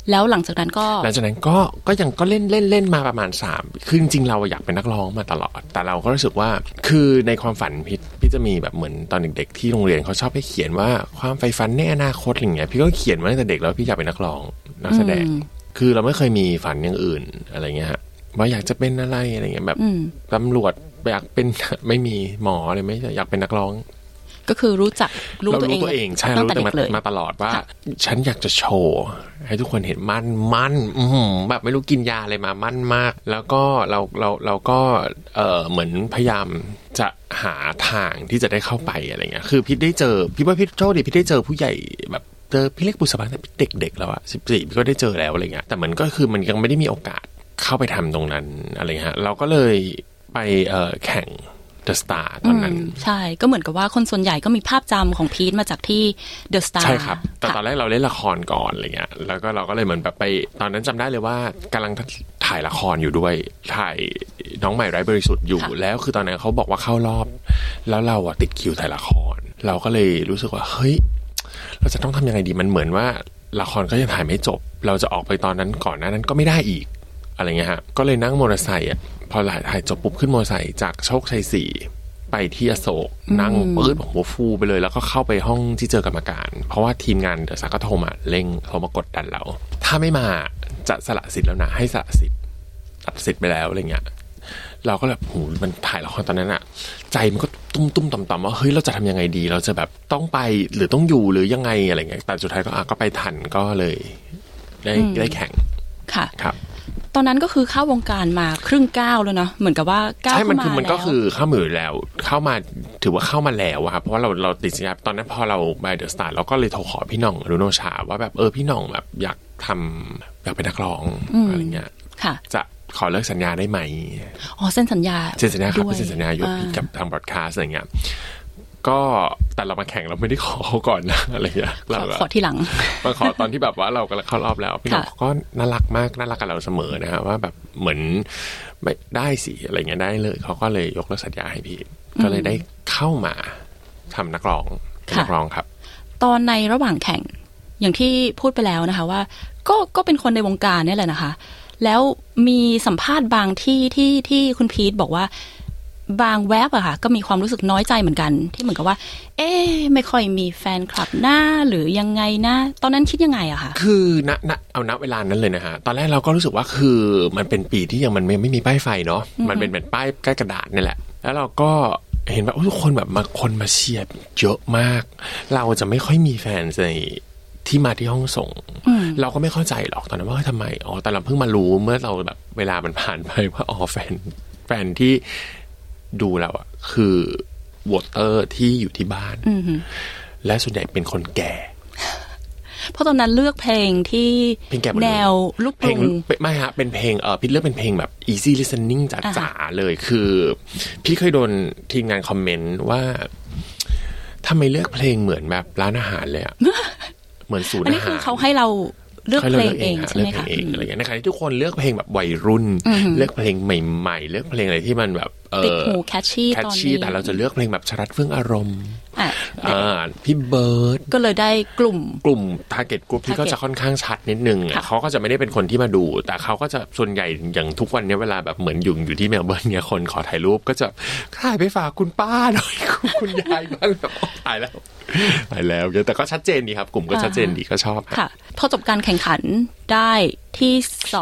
แล้วหลังจากนั้นก็ยังเล่นมาประมาณ3คือจริงๆเราอยากเป็นนักร้องมาตลอดแต่เราก็รู้สึกว่าคือในความฝันพี่จะมีแบบเหมือนตอนเด็กๆที่โรงเรียนเขาชอบให้เขียนว่าความใฝ่ฝันในอนาคตอะไรเงี้ยพี่ก็เขียนมาตั้งแต่เด็กแล้วพี่อยากเป็นนักร้องนักแสดงคือเราไม่เคยมีฝันอย่างอื่นอะไรเงี้ยฮะว่าอยากจะเป็นอะไรเงี้ยแบบตำรวจอยากเป็นไม่มีหมอเลยไม่อยากเป็นนักร้องก็คือรู้ตัวเองใช่รู้แต่มาตลอดว่าฉันอยากจะโชว์ให้ทุกคนเห็นมั่นแบบไม่รู้กินยาอะไรมามั่นมากแล้วก็เราก็เหมือนพยายามจะหาทางที่จะได้เข้าไปอะไรเงี้ยคือพี่ได้เจอพี่ว่าพี่โชคดีพี่ได้เจอผู้ใหญ่แบบเจอพี่เล็กบุษบาแต่เด็กๆแล้วอะ14พี่ก็ได้เจอแล้วอะไรเงี้ยแต่มันก็คือมันยังไม่ได้มีโอกาสเข้าไปทำตรงนั้นอะไรฮะเราก็เลยไปแข่งThe Star ตอนนั้นใช่ก็เหมือนกับว่าคนส่วนใหญ่ก็มีภาพจำของพีทมาจากที่ The Star ใช่ครับแต่ตอนแรกเราเล่นละครก่อนอะไรเงี้ยแล้วก็เราก็เลยเหมือนแบบไปตอนนั้นจำได้เลยว่ากำลังถ่ายละครอยู่ด้วยถ่ายน้องใหม่ไร้บริสุทธิ์อยู่แล้วคือตอนนั้นเขาบอกว่าเข้ารอบแล้วเราอะติดคิวถ่ายละครเราก็เลยรู้สึกว่าเฮ้ยเราจะต้องทำยังไงดีมันเหมือนว่าละครก็ยังถ่ายไม่จบเราจะออกไปตอนนั้นก่อนหน้านั้นก็ไม่ได้อีกอะไรเงี้ยฮะก็เลยนั่งมอเตอร์ไซค์อ่ะพอถ่ายจบปุ๊บขึ้นมอเตอร์ไซค์จากโชคชัย4ไปที่อโศกนั่งปื๊ดหัวฟูไปเลยแล้วก็เข้าไปห้องที่เจอกรรมการเพราะว่าทีมงานเดอะสตาร์ก็โทรมาเร่งโทรมากดดันเราถ้าไม่มาจะสละสิทธิ์แล้วนะให้สละสิทธิ์ตัดสิทธิ์ไปแล้วอะไรเงี้ยเราก็แบบโหมันถ่ายละครตอนนั้นอะใจมันก็ตุ้มๆต่ำๆว่าเฮ้ยเราจะทำยังไงดีเราจะแบบต้องไปหรือต้องอยู่หรือยังไงอะไรเงี้ยแต่สุดท้ายก็ไปทันก็เลยได้แข่งค่ะครับตอนนั้นก็คือเข้าวงการมาครึ่งก้าวแล้วเนาะเหมือนกับว่าก้าวเข้ามาแล้วมันก็คือเข้ามือแล้วเข้ามาถือว่าเข้ามาแล้วครับเพราะว่าเราติดสัญญาตอนนั้นพอเราไปเดอะสตาร์เราก็เลยโทรขอพี่หน่องรุโนชาว่าแบบพี่หน่องแบบอยากเป็นนักร้องอะไรเงี้ยจะขอเลิกสัญญาได้ไหมเซ็นสัญญาครับเซ็นสัญญาอยู่กับทางบรอดคาสต์อะไรเงี้ยก็แต่เรามาแข่งเราไม่ได้ขอเขาก่อนนะอะไรอย่างเงี้ยเราขอที่หลังมาขอตอนที่แบบว่าเรากำลังเข้ารอบแล้วพี่น้องก็น่ารักมากน่ารักกับเราเสมอนะฮะว่าแบบเหมือนไม่ได้สิอะไรเงี้ยได้เลยเขาก็เลยยกเลิกสัญญาให้พี่ก็เลยได้เข้ามาทำนักร้องครับตอนในระหว่างแข่งอย่างที่พูดไปแล้วนะคะว่าก็เป็นคนในวงการนี่แหละนะคะแล้วมีสัมภาษณ์บางที่คุณพีทบอกว่าบางแวบอะค่ะก็มีความรู้สึกน้อยใจเหมือนกันที่เหมือนกับว่าไม่ค่อยมีแฟนคลับหน้าหรือยังไงนะตอนนั้นคิดยังไงอะคะคือเอาณเวลานั้นเลยนะฮะตอนแรกเราก็รู้สึกว่าคือมันเป็นปีที่ยังมันไม่มีป้ายไฟเนาะมันเป็นป้ายใกล้กระดาษนี่แหละแล้วเราก็เห็นว่าทุกคนแบบคนมาเชียร์เยอะมากเราจะไม่ค่อยมีแฟนในที่มาที่ห้องส่งเราก็ไม่เข้าใจหรอกตอนนั้นว่าทำไมแต่เราเพิ่งมารู้เมื่อเราแบบเวลามันผ่านไปว่าแฟนที่ดูเราอะคือวอเตอร์ที่อยู่ที่บ้านและส่วนใหญ่เป็นคนแก่เพราะตอนนั้นเลือกเพลงที่แนวลูกกรุงไม่ฮะเป็นเพลงพี่เลือกเป็นเพลงแบบ easy listening จ๋าๆเลยคือพี่เคยโดนทีมงานคอมเมนต์ว่าทำไมเลือกเพลงเหมือนแบบร้านอาหารเลยอะเหมือนศูนย์อาหารอันนี้คือเขาให้เราเลือกเพลงเองใช่ไหมคะอะไรอย่างเงี้ยนะคะที่ทุกคนเลือกเพลงแบบวัยรุ่นเลือกเพลงใหม่ๆเลือกเพลงอะไรที่มันแบบติดหูแคชชี่ตอนนี้แต่เราจะเลือกเพลงแบบชรัตน์เฟื่องอารมณ์พี่เบิร์ดก็เลยได้กลุ่ม target group ที่ก็จะค่อนข้างชัดนิดนึงเขาก็จะไม่ได้เป็นคนที่มาดูแต่เขาก็จะส่วนใหญ่อย่างทุกวันนี้เวลาแบบเหมือนอยู่ที่เมลเบิร์นเนี่ยคนขอถ่ายรูปก็จะถ่ายไปฝากคุณป้าหน่อยคุณยายบ้างแบบถ่ายแล้วแต่ก็ชัดเจนดีครับกลุ่มก็ชัดเจนดีก็ชอบค่ะพอจบการแข่งขันได้ที่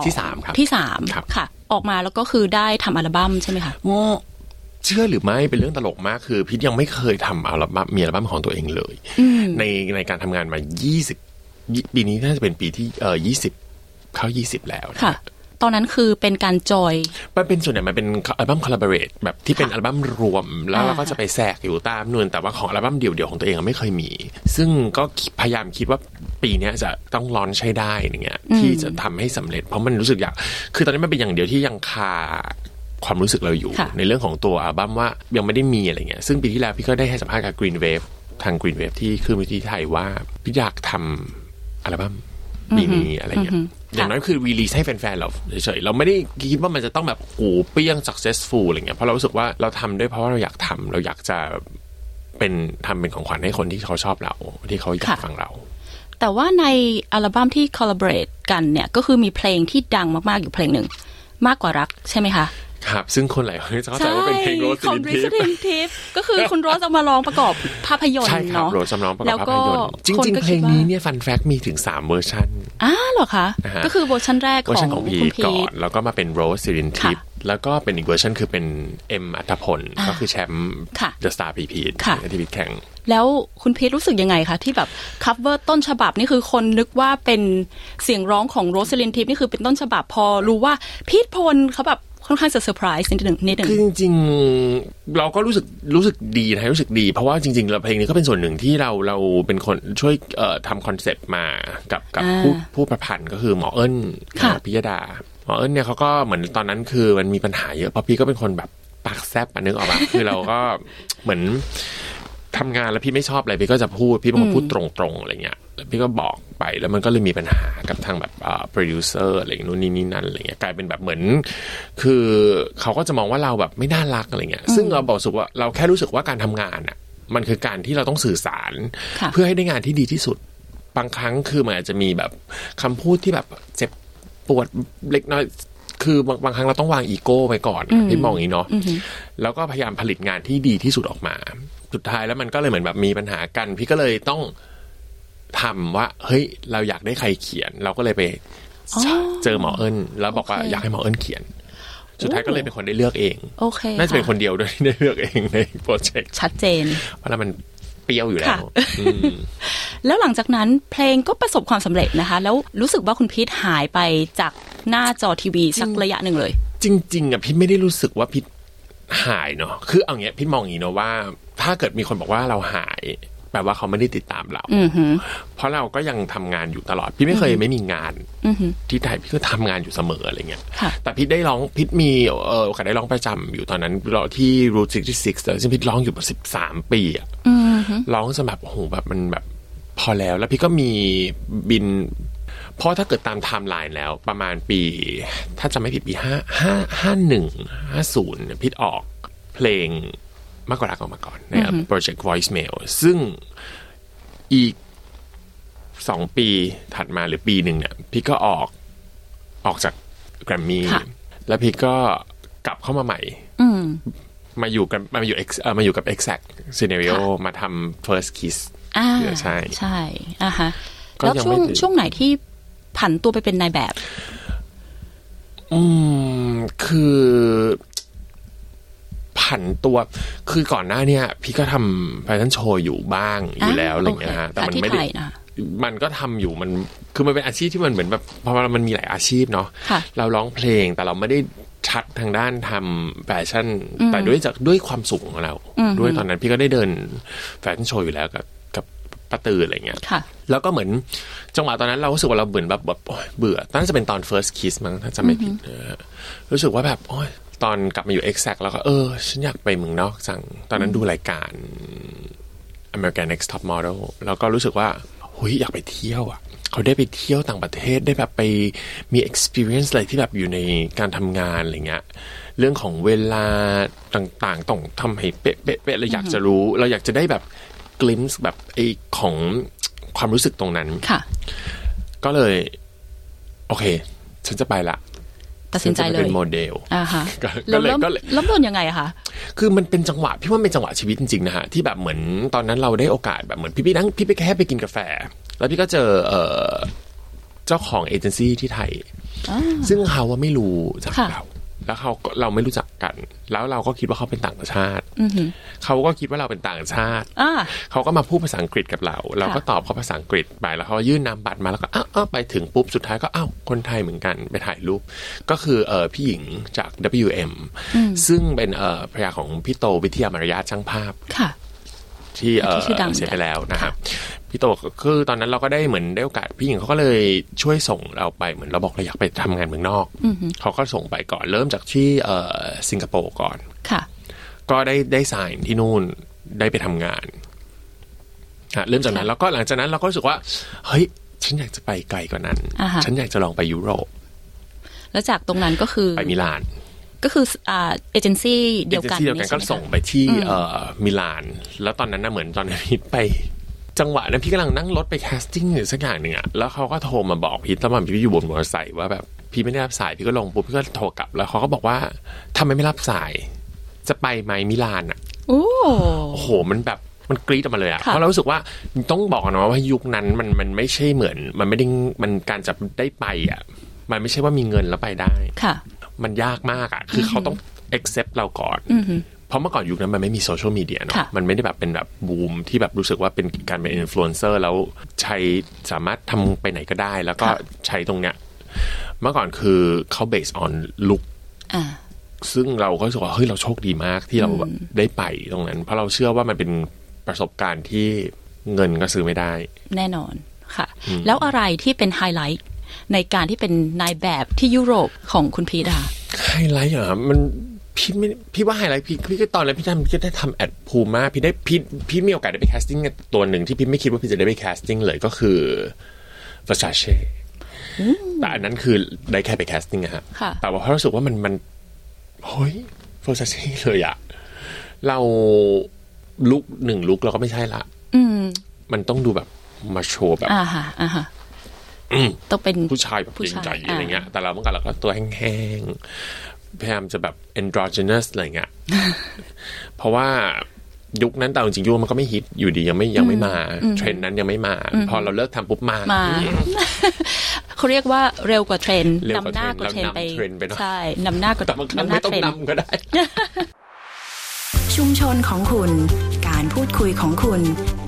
3ครับที่3ค่ะออกมาแล้วก็คือได้ทำอัลบั้มใช่ไหมคะเชื่อหรือไม่เป็นเรื่องตลกมากคือพี่ยังไม่เคยทำอัลบั้มของตัวเองเลยในการทำงานมา20ปีนี้น่าจะเป็นปีที่20เข้า20แล้วค่ะตอนนั้นคือเป็นการจอยมันเป็นส่วนใหญ่มันเป็นอัลบั้มคอลลาบอเรทแบบที่เป็นอัลบั้มรวมแล้วเราก็จะไปแทรกอยู่ตามนู่นแต่ว่าของอัลบั้มเดี่ยวๆของตัวเองไม่เคยมีซึ่งก็พยายามคิดว่าปีนี้จะต้องลอนใช้ได้อย่างเงี้ยที่จะทำให้สำเร็จเพราะมันรู้สึกอยากคือตอนนี้มันเป็นอย่างเดียวที่ยังคาความรู้สึกเราอยู่ในเรื่องของตัวอัลบั้มว่ายังไม่ได้มีอะไรเงี้ยซึ่งปีที่แล้วพี่ก็ได้ให้สัมภาษณ์กับ Green Wave ทาง Green Wave ที่ขึ้นวิธีไทยว่าพี่อยากทำอัลบั้มปีนี้อะไรเงี้ยอย่างนั้นคือรีลีสให้แฟนๆเราเฉยๆเราไม่ได้คิดว่ามันจะต้องแบบโอ้เปี้ยง successful อะไรเงี้ยเพราะเรารู้สึกว่าเราทำด้วยเพราะว่าเราอยากทำเราอยากจะทำเป็นของขวัญให้คนที่เขาชอบเราที่เขาอยากฟังเราแต่ว่าในอัลบั้มที่ collaborate กันเนี่ยก็คือมีเพลงที่ดังมากๆอยู่เพลงหนึ่งมากกว่ารักใช่ไหมคะครับซึ่งคนหลายคนจะเข้าใจว่าเป็นเพลงโรสลินทิพย์ก็คือคุณโรสเอามาร้องประกอบภาพยนตร์เนาะโรสร้องประกอบภาพยนตร์จริงๆเพลงนี้เนี่ยฟันแฟกต์มีถึง3เวอร์ชันเหรอคะก็คือเวอร์ชันแรกของพีทก่อนแล้วก็มาเป็นโรสลินทิพย์แล้วก็เป็นอีกเวอร์ชันคือเป็นเอ็มอัธพลก็คือแชมป์เดอะสตาร์พีทที่พีทแข่งแล้วคุณพีทรู้สึกยังไงคะที่แบบคัฟเวอร์ต้นฉบับนี่คือคนนึกว่าเป็นเสียงร้องของโรสลินทิพย์นี่คือเป็นต้นฉบับพอรู้ว่าพีทพลเขาแบบค่อนข้างจะเซอร์ไพรส์นิดนึงคือจริงๆเราก็รู้สึกดีนะรู้สึกดีเพราะว่าจริงๆแล้วเพลงนี้ก็เป็นส่วนหนึ่งที่เราเป็นคนช่วยทำคอนเซ็ปต์มากับผู้ประพันธ์ก็คือหมอเอิญพิยดาหมอเอิญเนี่ยเขาก็เหมือนตอนนั้นคือมันมีปัญหาเยอะเพราะพี่ก็เป็นคนแบบปากแซบนึกออกป่ะคือเราก็เหมือนทำงานแล้วพี่ไม่ชอบอะไรพี่ก็จะพูดพี่เป็นคนพูดตรงๆอะไรเงี้ยพี่ก็บอกไปแล้วมันก็เลยมีปัญหากับทางแบบโปรดิวเซอร์อะไรนู่นนี่นั่นอะไรเงี้ยกลายเป็นแบบเหมือนคือเขาก็จะมองว่าเราแบบไม่น่ารักอะไรเงี้ยซึ่งเราบอกสุดว่าเราแค่รู้สึกว่าการทำงานอ่ะมันคือการที่เราต้องสื่อสารเพื่อให้ได้งานที่ดีที่สุดบางครั้งคือมันอาจจะมีแบบคำพูดที่แบบเจ็บปวดเล็กน้อยคือบางครั้งเราต้องวางอีโก้ไปก่อนพี่มองอย่างนี้เนาะแล้วก็พยายามผลิตงานที่ดีที่สุดออกมาสุดท้ายแล้วมันก็เลยเหมือนแบบมีปัญหากันพี่ก็เลยต้องทำว่าเฮ้ยเราอยากได้ใครเขียนเราก็เลยไปเจอหมอเอิญแล้วบอกว่าอยากให้หมอเอิญเขียนสุดท้ายก็เลยเป็นคนได้เลือกเองน่าจะเป็นคนเดียวด้วยที่ได้เลือกเองในโปรเจกต์ชัดเจนเพราะมันเปรี้ยวอยู่แล้วแล้วหลังจากนั้นเพลงก็ประสบความสำเร็จนะคะแล้วรู้สึกว่าคุณพีทหายไปจากหน้าจอทีวีสักระยะหนึ่งเลยจริงๆอ่ะพี่ไม่ได้รู้สึกว่าพีทหายเนาะคือเอาเงี้ยพี่มองอย่างนี้เนาะว่าถ้าเกิดมีคนบอกว่าเราหายแปลว่าเขาไม่ได้ติดตามเราเพราะเราก็ยังทำงานอยู่ตลอดพี่ไม่เคยไม่มีงานที่ไทยพี่ก็ทำงานอยู่เสมออะไรเงี้ยแต่พี่ได้ร้องพี่มีโอกาสได้ร้องประจำอยู่ตอนนั้นเราที่รูท66ซึ่งพี่ร้องอยู่แบบ13 ปีอ่ะร้องจนแบบโอ้โหแบบมันแบบพอแล้วพี่ก็มีบินเพราะถ้าเกิดตามไทม์ไลน์แล้วประมาณปีถ้าจำไม่ผิดปี51 50พี่ออกเพลงมากกว่ารักออกมาก่อนในโปรเจกต์ Voicemail ซึ่งอีก2 ปีถัดมาหรือปีหนึ่งเนี่ยพี่ก็ออกจาก Grammy แล้วพี่ก็กลับเข้ามาใหม่มาอยู่กับ Exact Scenario มาทำ First Kiss ใช่ฮะแล้วช่วงไหนที่ผันตัวไปเป็นนายแบบคือผันตัวคือก่อนหน้าเนี่ยพี่ก็ทำแฟชั่นโชว์อยู่บ้างอยู่แล้วอะไรเงี้ยฮะแต่มันไม่ได้มันก็ทำอยู่มันคือมันเป็นอาชีพที่มันเหมือนแบบเพราะมันมีหลายอาชีพเนาะเราร้องเพลงแต่เราไม่ได้ชัดทางด้านทำแฟชั่นแต่ด้วยความสูงของเราด้วยตอนนั้นพี่ก็ได้เดินแฟชั่นโชว์อยู่แล้วกับป้าตืออะไรเงี้ยแล้วก็เหมือนจังหวะตอนนั้นเรารู้สึกว่าเราเบื่อแบบเบื่อน่าจะเป็นตอน first kiss มั้งถ้าจำไม่ผิดรู้สึกว่าแบบโอ๊ยตอนกลับมาอยู่ Exact แล้วก็ฉันอยากไปเมืองนอกจังตอนนั้นดูรายการ American Next Top Model แล้วก็รู้สึกว่าเฮ้ยอยากไปเที่ยวอ่ะเขาได้ไปเที่ยวต่างประเทศได้แบบไปมี experience อะไรที่แบบอยู่ในการทำงานอะไรเงี้ยเรื่องของเวลาต่างๆต้องทำให้เป๊ะๆเราอยากจะรู้เราอยากจะได้แบบ glimpse แบบไอ้ของความรู้สึกตรงนั้นก็เลยโอเคฉันจะไปละตัดสินใจเลยเป็นโมเดลก็เลยล้มโดนยังไงอะคะคือมันเป็นจังหวะพี่ว่าเป็นจังหวะชีวิตจริงๆนะฮะที่แบบเหมือนตอนนั้นเราได้โอกาสแบบเหมือนพี่ไปแค่ไปกินกาแฟแล้วพี่ก็เจอเจ้าของเอเจนซี่ที่ไทยซึ่งเขาว่าไม่รู้จักเราแล้วเราไม่รู้จักกันแล้วเราก็คิดว่าเขาเป็นต่างชาติเขาก็คิดว่าเราเป็นต่างชาติเขาก็มาพูดภาษาอังกฤษกับเราก็ตอบเขาภาษาอังกฤษไปแล้วเขายื่นนามบัตรมาแล้วก็ไปถึงปุ๊บสุดท้ายก็คนไทยเหมือนกันไปถ่ายรูปก็คือพี่หญิงจาก WM ซึ่งเป็นภรรยาของพี่โตวิทยามารยาทช่างภาพที่เสียไปแล้วนะครับพี่โตคือตอนนั้นเราก็ได้เหมือนได้โอกาสพี่หญิงเขาก็เลยช่วยส่งเราไปเหมือนเราบอกเราอยากไปทำงานเมืองนอกเขาก็ส่งไปก่อนเริ่มจากที่สิงคโปร์ก่อนก็ได้ไซน์ที่นู่นได้ไปทำงานเริ่มจากนั้นแล้วก็หลังจากนั้นเราก็รู้สึกว่าเฮ้ยฉันอยากจะไปไกลกว่านั้นฉันอยากจะลองไปยุโรปแล้วจากตรงนั้นก็คือไปมิลานก็คือเอเจนซี่เดียวกันก็ส่งไปที่มิลานแล้วตอนนั้นน่ะเหมือนตอนนี้ไปจังหวะนั้นพี่กำลังนั่งรถไปแคสติ้งหรือสักอย่างหนึ่งอะแล้วเขาก็โทรมาบอกพี่ตอนพี่อยู่บนมอเตอร์ไซค์ว่าแบบพี่ไม่ได้รับสายพี่ก็ลงปุ๊บพี่ก็โทรกลับแล้วเขาก็บอกว่าทำไมไม่รับสายจะไปไหมมิลานอะโอ้โหมันแบบมันกรี๊ดออกมาเลยอะเพราะเรารู้สึกว่าต้องบอกนะว่ายุคนั้นมันไม่ใช่เหมือนมันไม่ได้มันการจะได้ไปอะมันไม่ใช่ว่ามีเงินแล้วไปได้ค่ะมันยากมากอะคือเขาต้อง accept เราก่อนเพราะเมื่อก่อนยุคนั้นมันไม่มีโซเชียลมีเดียเนาะมันไม่ได้แบบเป็นแบบบูมที่แบบรู้สึกว่าเป็นการเป็นอินฟลูเอนเซอร์แล้วใช้สามารถทำไปไหนก็ได้แล้วก็ใช้ตรงเนี้ยเมื่อก่อนคือเขา based on look ซึ่งเราก็รู้สึกว่าเฮ้ยเราโชคดีมากที่เราได้ไปตรงนั้นเพราะเราเชื่อว่ามันเป็นประสบการณ์ที่เงินก็ซื้อไม่ได้แน่นอนค่ะแล้วอะไรที่เป็นไฮไลท์ในการที่เป็นนายแบบที่ยุโรปของคุณพีทอะไฮไลท์เหรอมันพี่ว่าไฮไลท์พี่ก็ตอนนั้นพี่ได้ทำแอดพูม่าพี่มีโอกาสได้ไปแคสติ้งตัวหนึ่งที่พี่ไม่คิดว่าพี่จะได้ไปแคสติ้งเลยก็คือ Versace แต่อันนั้นคือได้แค่ไปแคสติ้งอะฮะแต่ว่าเพราะรู้สึกว่ามันเฮ้ย Versace เลยอะเราลุกเราก็ไม่ใช่ละมันต้องดูแบบมาโชว์แบบต้องเป็นผู้ชายแบบเกรงใจอะไรเงี้ยแต่เราเมื่อก่อนเราก็ตัวแห้งพยายามจะแบบ androgynous อะไรเงี้ยเพราะว่ายุคนั้นแต่จริงๆยุคมันก็ไม่ฮิตอยู่ดียังไม่มาเทรนด์นั้นยังไม่มาพอเราเลิกทำปุ๊บมาเขาเรียกว่าเร็วกว่าเทรนด์นำหน้ากว่าเทรนด์ไปใช่นำหน้ากว่าไม่ต้องนำก็ได้ชุมชนของคุณการพูดคุยของคุณ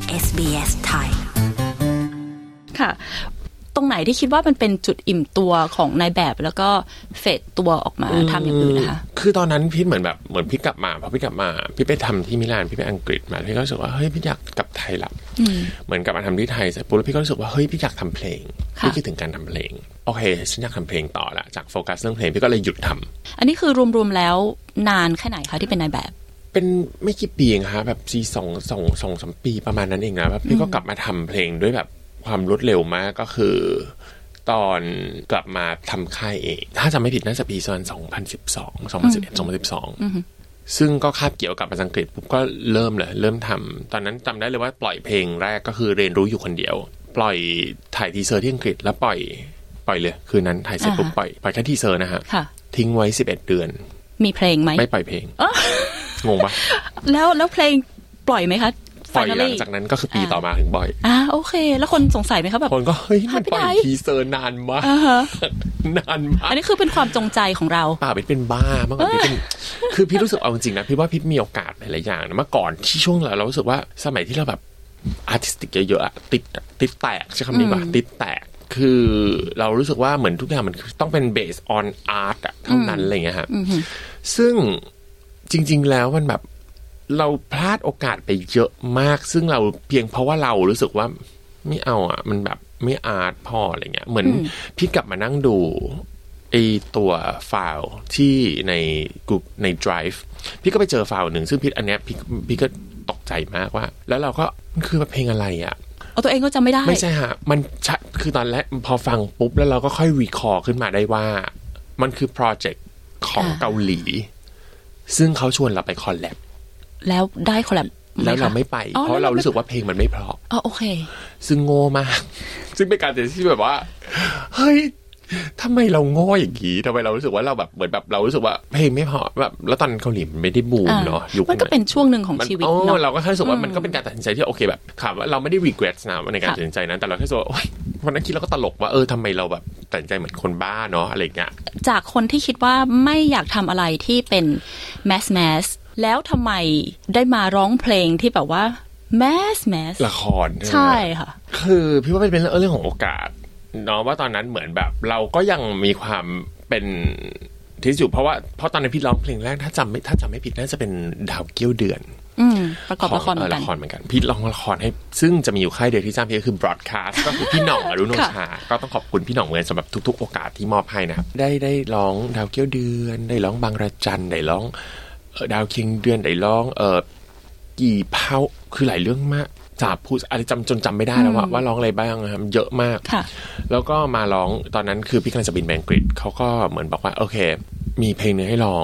SBS ไทยค่ะตรงไหนที่คิดว่ามันเป็นจุดอิ่มตัวของนายแบบแล้วก็เฟดตัวออกมาทำอย่างอื่นนะคะคือตอนนั้นพี่เหมือนพี่กลับมาพอพี่กลับมาพี่ไปทำที่มิลานพี่ไปอังกฤษมาพี่ก็รู้สึกว่าเฮ้ยพี่อยากกลับไทยละเหมือนกลับมาทำที่ไทยเสร็จปุ๊บแล้วพี่ก็รู้สึกว่าเฮ้ยพี่อยากทำเพลงพี่คิดถึงการทำเพลงโอเคฉันอยากทำเพลงต่อละจากโฟกัสเรื่องเพลงพี่ก็เลยหยุดทำอันนี้คือรวมๆแล้วนานแค่ไหนคะที่เป็นนายแบบเป็นไม่กี่ปีเองครับแบบ2-3 ปีประมาณนั้นเองนะแบบพี่ก็กลับมาทำเพลงด้วยแบบความรวดเร็วมากก็คือตอนกลับมาทำค่ายเองถ้าจำไม่ผิดน่าจะปี2012 ซึ่งก็คาบเกี่ยวกับภาษาอังกฤษปุ๊บก็เริ่มทำตอนนั้นจำได้เลยว่าปล่อยเพลงแรกก็คือเรียนรู้อยู่คนเดียวปล่อยถ่ายทีเซอร์ที่อังกฤษแล้วปล่อยเลยคืนนั้นถ่ายเสร็จปุ๊บปล่อยแค่ทีเซอร์นะฮะทิ้งไว้11 เดือนมีเพลงไหมไม่ปล่อยเพลงงงปะแล้วเพลงปล่อยไหมคะปล่อยหลังจากนั้นก็คือปีต่อมาถึงบ่อยโอเคแล้วคนสงสัยไหมครับแบบคนก็เฮ้ยมันปล่อยทีเซอร์นานมากนานมากอันนี้คือเป็นความจงใจของเราเป็นบ้าเมื่อก่อนพี่เป็นคือพี่รู้สึกเอาจริงๆนะพี่ว่าพี่มีโอกาสหลายๆอย่างนะเมื่อก่อนที่ช่วงเรารู้สึกว่าสมัยที่เราแบบอาร์ติสติกเยอะๆติดแตกใช้คำนี้ป่ะติดแตกคือเรารู้สึกว่าเหมือนทุกอย่างมันต้องเป็น based on art เท่านั้นอะไรเงี้ยฮะซึ่งจริงๆแล้วมันแบบเราพลาดโอกาสไปเยอะมากซึ่งเราเพียงเพราะว่าเรารู้สึกว่าไม่เอามันแบบไม่อาร์ตพออะไรเงี้ยเหมือนพี่กลับมานั่งดูไอตัวไฟล์ที่ในGoogleใน Drive พี่ก็ไปเจอไฟล์หนึ่งซึ่งอันเนี้ยพี่ก็ตกใจมากว่าแล้วเราก็มันคือเพลงอะไรตัวเองก็จำไม่ได้ไม่ใช่ฮะมันคือตอนแรกพอฟังปุ๊บแล้วเราก็ค่อยรีคอร์ขึ้นมาได้ว่ามันคือโปรเจกต์ของเกาหลีซึ่งเขาชวนเราไปคอลแลบแล้วได้คอลแลบแล้วเราไม่ไปเพราะเรารู้สึกว่าเพลงมันไม่เพราะโอเคซึ่งโง่มากซึ่งเป็นการตัดสินใจที่แบบว่าเฮ้ยทำไมเราโง่อย่างนี้ทำไมเรารู้สึกว่าเราแบบเหมือนแบบเรารู้สึกว่าเพลงไม่พอแบบแล้วตอนเกาหลีมันไม่ได้บูมเนาะยุคมันก็เป็นช่วงนึงของชีวิตเนาะเราก็แค่รู้สึกว่ามันก็เป็นการตัดสินใจที่โอเคแบบถามว่าเราไม่ได้ regret นะในการตัดสินใจนั้นแต่เราแค่รู้สึกว่าวันนั้นคิดแล้วก็ตลกว่าทำไมเราแบบตัดสินใจเหมือนคนบ้าเนาะอะไรเงี้ยจากคนที่คิดว่าไม่อยากทำอะไรที่เป็นแมสแล้วทำไมได้มาร้องเพลงที่แบบว่าแมสละครใช่ค่ะคือพี่ว่าเป็นเรื่องของโอกาสเนาะว่าตอนนั้นเหมือนแบบเราก็ยังมีความเป็นที่สุดเพราะตอนนั้นพี่ร้องเพลงแรกถ้าจำไม่ผิดน่าจะเป็นดาวเกี้ยวเดือนประกอบละครเหมือนกันพี่ร้องละครให้ซึ่งจะมีอยู่ค่ายเดียวที่จ้างพี่ก็คือ broadcast ก็คือพี่หน่องอรุณโนชาก็ต้องขอบคุณพี่หน่องเลยสำหรับทุกๆโอกาสที่มอบให้นะครับได้ร้องดาวเกี้ยวเดือนได้ร้องบางระจันได้ร้องดาวเคียงเดือนได้ร้องกี่เผาคือหลายเรื่องมากจับพูดอะไรจำไม่ได้แล้วว่าร้องอะไรบ้างนะครับเยอะมากแล้วก็มาร้องตอนนั้นคือพี่กำลังจะบินไปอังกฤษเขาก็เหมือนบอกว่าโอเคมีเพลงนึงให้ลอง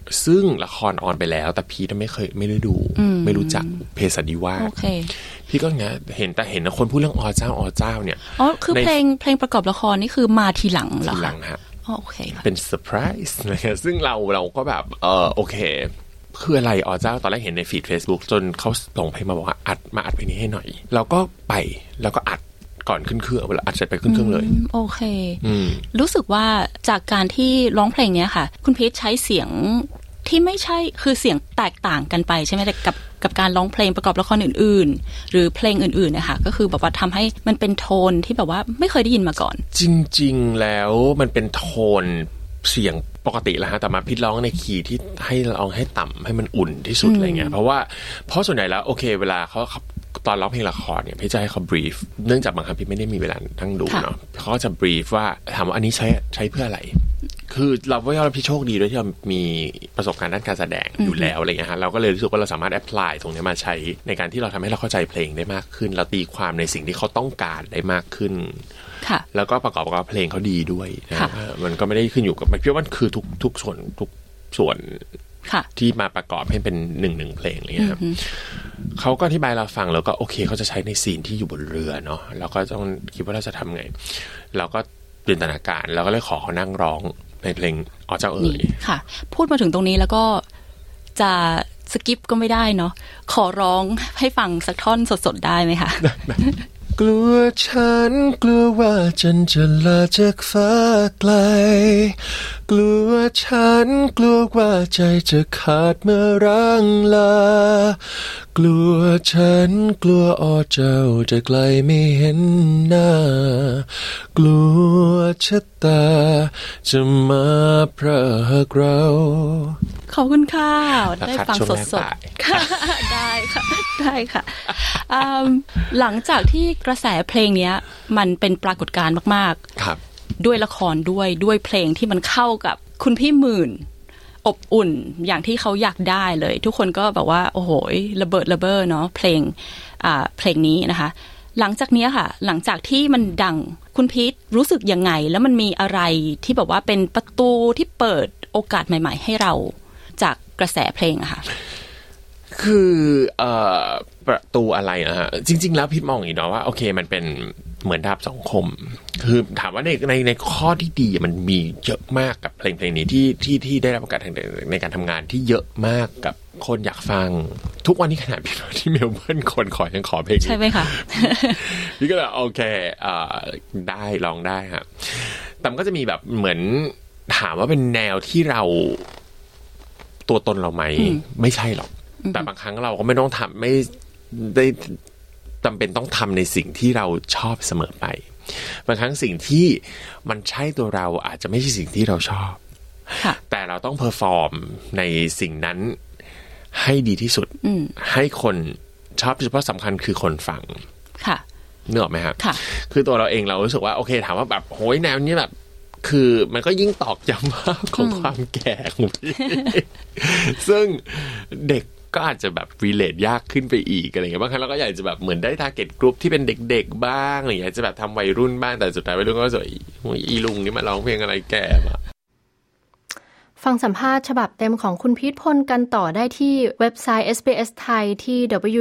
ซึ่งละครออนไปแล้วแต่พีทไม่ได้ดูไม่รู้จักเพศสันนิวาสพี่ก็เงี้ยเห็นคนพูดเรื่องเจ้าเนี่ยคือเพลงประกอบละครนี่คือมาทีหลังเหรอคะทีหลังฮะโอเคเป็นเซอร์ไพรส์นะซึ่งเราก็แบบโอเคคืออะไรเจ้าตอนแรกเห็นในฟีด Facebook จนเขาส่งเพลงมาบอกว่าอัดเพลงนี้ให้หน่อยเราก็ไปแล้วก็อัดก่อนขึ้นเครื่องเวลาอัดเสร็จไปขึ้นเครื่องเลยโอเครู้สึกว่าจากการที่ร้องเพลงเนี้ยค่ะคุณพีทใช้เสียงที่ไม่ใช่คือเสียงแตกต่างกันไปใช่ไหมกับการร้องเพลงประกอบละครอื่นๆหรือเพลงอื่นๆนะคะก็คือแบบว่าทำให้มันเป็นโทนที่แบบว่าไม่เคยได้ยินมาก่อนจริงๆแล้วมันเป็นโทนเสียงปกติแล้วฮะแต่มาพิดร้องในคีย์ที่ให้ร้องให้ต่ำให้มันอุ่นที่สุดอะไรเงี้ยเพราะส่วนใหญ่แล้วโอเคเวลาเขาตอนร้องเพลงละครเนี่ยพี่จะให้เขาบรีฟเนื่องจากบางครั้งพี่ไม่ได้มีเวลาทั้งดูเนาะเขาก็จะบรีฟว่าถามว่าอันนี้ใช้เพื่ออะไรคือเราก็ยอมรับพี่โชคดีด้วยที่เรามีประสบการณ์ด้านการแสดงอยู่แล้วอะไรเงี้ยฮะเราก็เลยรู้สึกว่าเราสามารถแอพพลายตรงนี้มาใช้ในการที่เราทำให้เราเข้าใจเพลงได้มากขึ้นเราตีความในสิ่งที่เขาต้องการได้มากขึ้นแล้วก็ประกอบกับเพลงเขาดีด้วยนะมันก็ไม่ได้ขึ้นอยู่กับมันเพียงว่าคือทุกส่วนที่มาประกอบให้เป็นหนึ่งเพลงอะไรเงี้ยครับเขาก็อธิบายเราฟังแล้วก็โอเคเขาจะใช้ในซีนที่อยู่บนเรือเนาะเราก็ต้องคิดว่าเราจะทำไงเราก็จินตนาการแล้วก็เลยขอเขานั่งร้องในเพลงเจ้าเอ๋ยค่ะพูดมาถึงตรงนี้แล้วก็จะสกิปก็ไม่ได้เนาะขอร้องให้ฟังสักท่อนสดๆได้ไหมคะกลัวฉันกลัวว่าจันจะลาจากฟ้าไกลกลัวฉันกลัวว่าใจจะขาดเมื่อร่างลากลัวฉันกลัวเจ้าจะไกลไม่เห็นหน้ากลัวชะตาจะมาพรากเราขอบคุณค่ะได้ฟังสดๆได้ค่ะหลังจากที่กระแสเพลงนี้มันเป็นปรากฏการณ์มากๆด้วยละครด้วยเพลงที่มันเข้ากับคุณพี่หมื่นอบอุ่นอย่างที่เขาอยากได้เลยทุกคนก็แบบว่าโอ้โหระเบิดระเบ้อเนาะเพลงนี้นะคะหลังจากนี้ค่ะหลังจากที่มันดังคุณพีทรู้สึกยังไงแล้วมันมีอะไรที่แบบว่าเป็นประตูที่เปิดโอกาสใหม่ๆให้เราจากกระแสเพลงอะค่ะคือประตูอะไรนะฮะจริงๆแล้วพีทมองอย่างนี้เนาะว่าโอเคมันเป็นเหมือนดาบสองคมคือถามว่าในข้อที่ดีมันมีเยอะมากกับเพลงนี้ที่ได้รับโอกาสในการทำงานที่เยอะมากกับคนอยากฟังทุกวันนี้ขนาดพี่ที่เมลเบิร์นคนยังขอเพลงใช่ไหมคะพี่ก็เลยโอเคได้ลองได้ครับแต่มันก็จะมีแบบเหมือนถามว่าเป็นแนวที่เราตัวตนเราไหมไม่ใช่หรอกแต่บางครั้งเราก็ไม่ต้องทำไม่ได้จำเป็นต้องทำในสิ่งที่เราชอบเสมอไปบางครั้งสิ่งที่มันใช่ตัวเราอาจจะไม่ใช่สิ่งที่เราชอบแต่เราต้องเพอร์ฟอร์มในสิ่งนั้นให้ดีที่สุดให้คนชอบโดยเฉพาะสำคัญคือคนฟังนึกออกไหมครับคือตัวเราเองเรารู้สึกว่าโอเคถามว่าแบบโหยแนวนี้แบบคือมันก็ยิ่งตอกย้ำว่าของความแก่ของพี่ซึ่งเด็กก็อาจจะแบบรีเลทยากขึ้นไปอีกอะไรเงี้ยบางครั้งเราก็อยากจะแบบเหมือนได้ทาร์เก็ตกลุ่มที่เป็นเด็กๆบ้างอะไรเงี้ยจะแบบทำวัยรุ่นบ้างแต่สุดท้ายวัยรุ่นก็สวยอีลุงนี่มาร้องเพลงอะไรแก่มาฟังสัมภาษณ์ฉบับเต็มของคุณพีทพลกันต่อได้ที่เว็บไซต์ SBS ไทยที่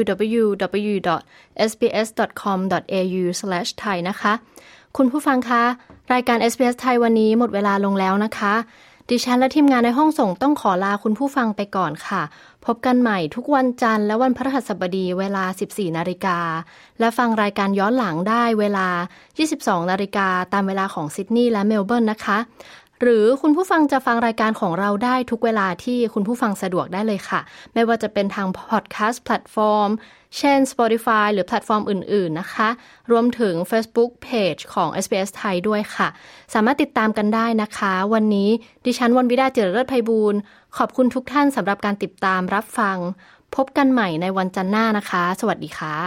www.sbs.com.au/thai นะคะคุณผู้ฟังคะรายการ SBS ไทยวันนี้หมดเวลาลงแล้วนะคะดิฉันและทีมงานในห้องส่งต้องขอลาคุณผู้ฟังไปก่อนค่ะพบกันใหม่ทุกวันจันทร์และวันพฤหัสบดีเวลา 14:00 น.และฟังรายการย้อนหลังได้เวลา 22:00 น.ตามเวลาของซิดนีย์และเมลเบิร์นนะคะหรือคุณผู้ฟังจะฟังรายการของเราได้ทุกเวลาที่คุณผู้ฟังสะดวกได้เลยค่ะไม่ว่าจะเป็นทางพอดแคสต์แพลตฟอร์มเช่น Spotify หรือแพลตฟอร์มอื่นๆนะคะรวมถึง Facebook Page ของ SBS ไทยด้วยค่ะสามารถติดตามกันได้นะคะวันนี้ดิฉันวรรณวิดา จิรเลิศไพบูลย์ขอบคุณทุกท่านสำหรับการติดตามรับฟังพบกันใหม่ในวันจันทร์หน้านะคะสวัสดีค่ะ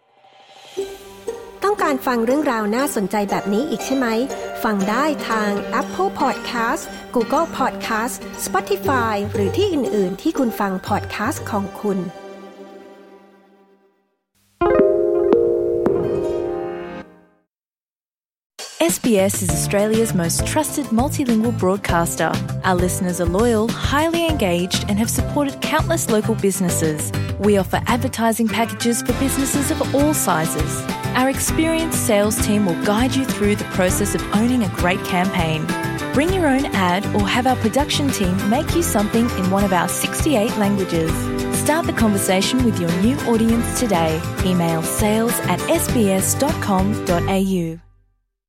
ต้องการฟังเรื่องราวน่าสนใจแบบนี้อีกใช่ไหมฟังได้ทาง Apple Podcast Google Podcast Spotify หรือที่อื่นๆที่คุณฟัง podcast ของคุณ SBS is Australia's most trusted multilingual broadcaster. Our listeners are loyal, highly engaged, and have supported countless local businesses. We offer advertising packages for businesses of all sizes. Our experienced sales team will guide you through the process of owning a great campaign. Bring your own ad or have our production team make you something in one of our 68 languages. Start the conversation with your new audience today. Email sales@sbs.com.au.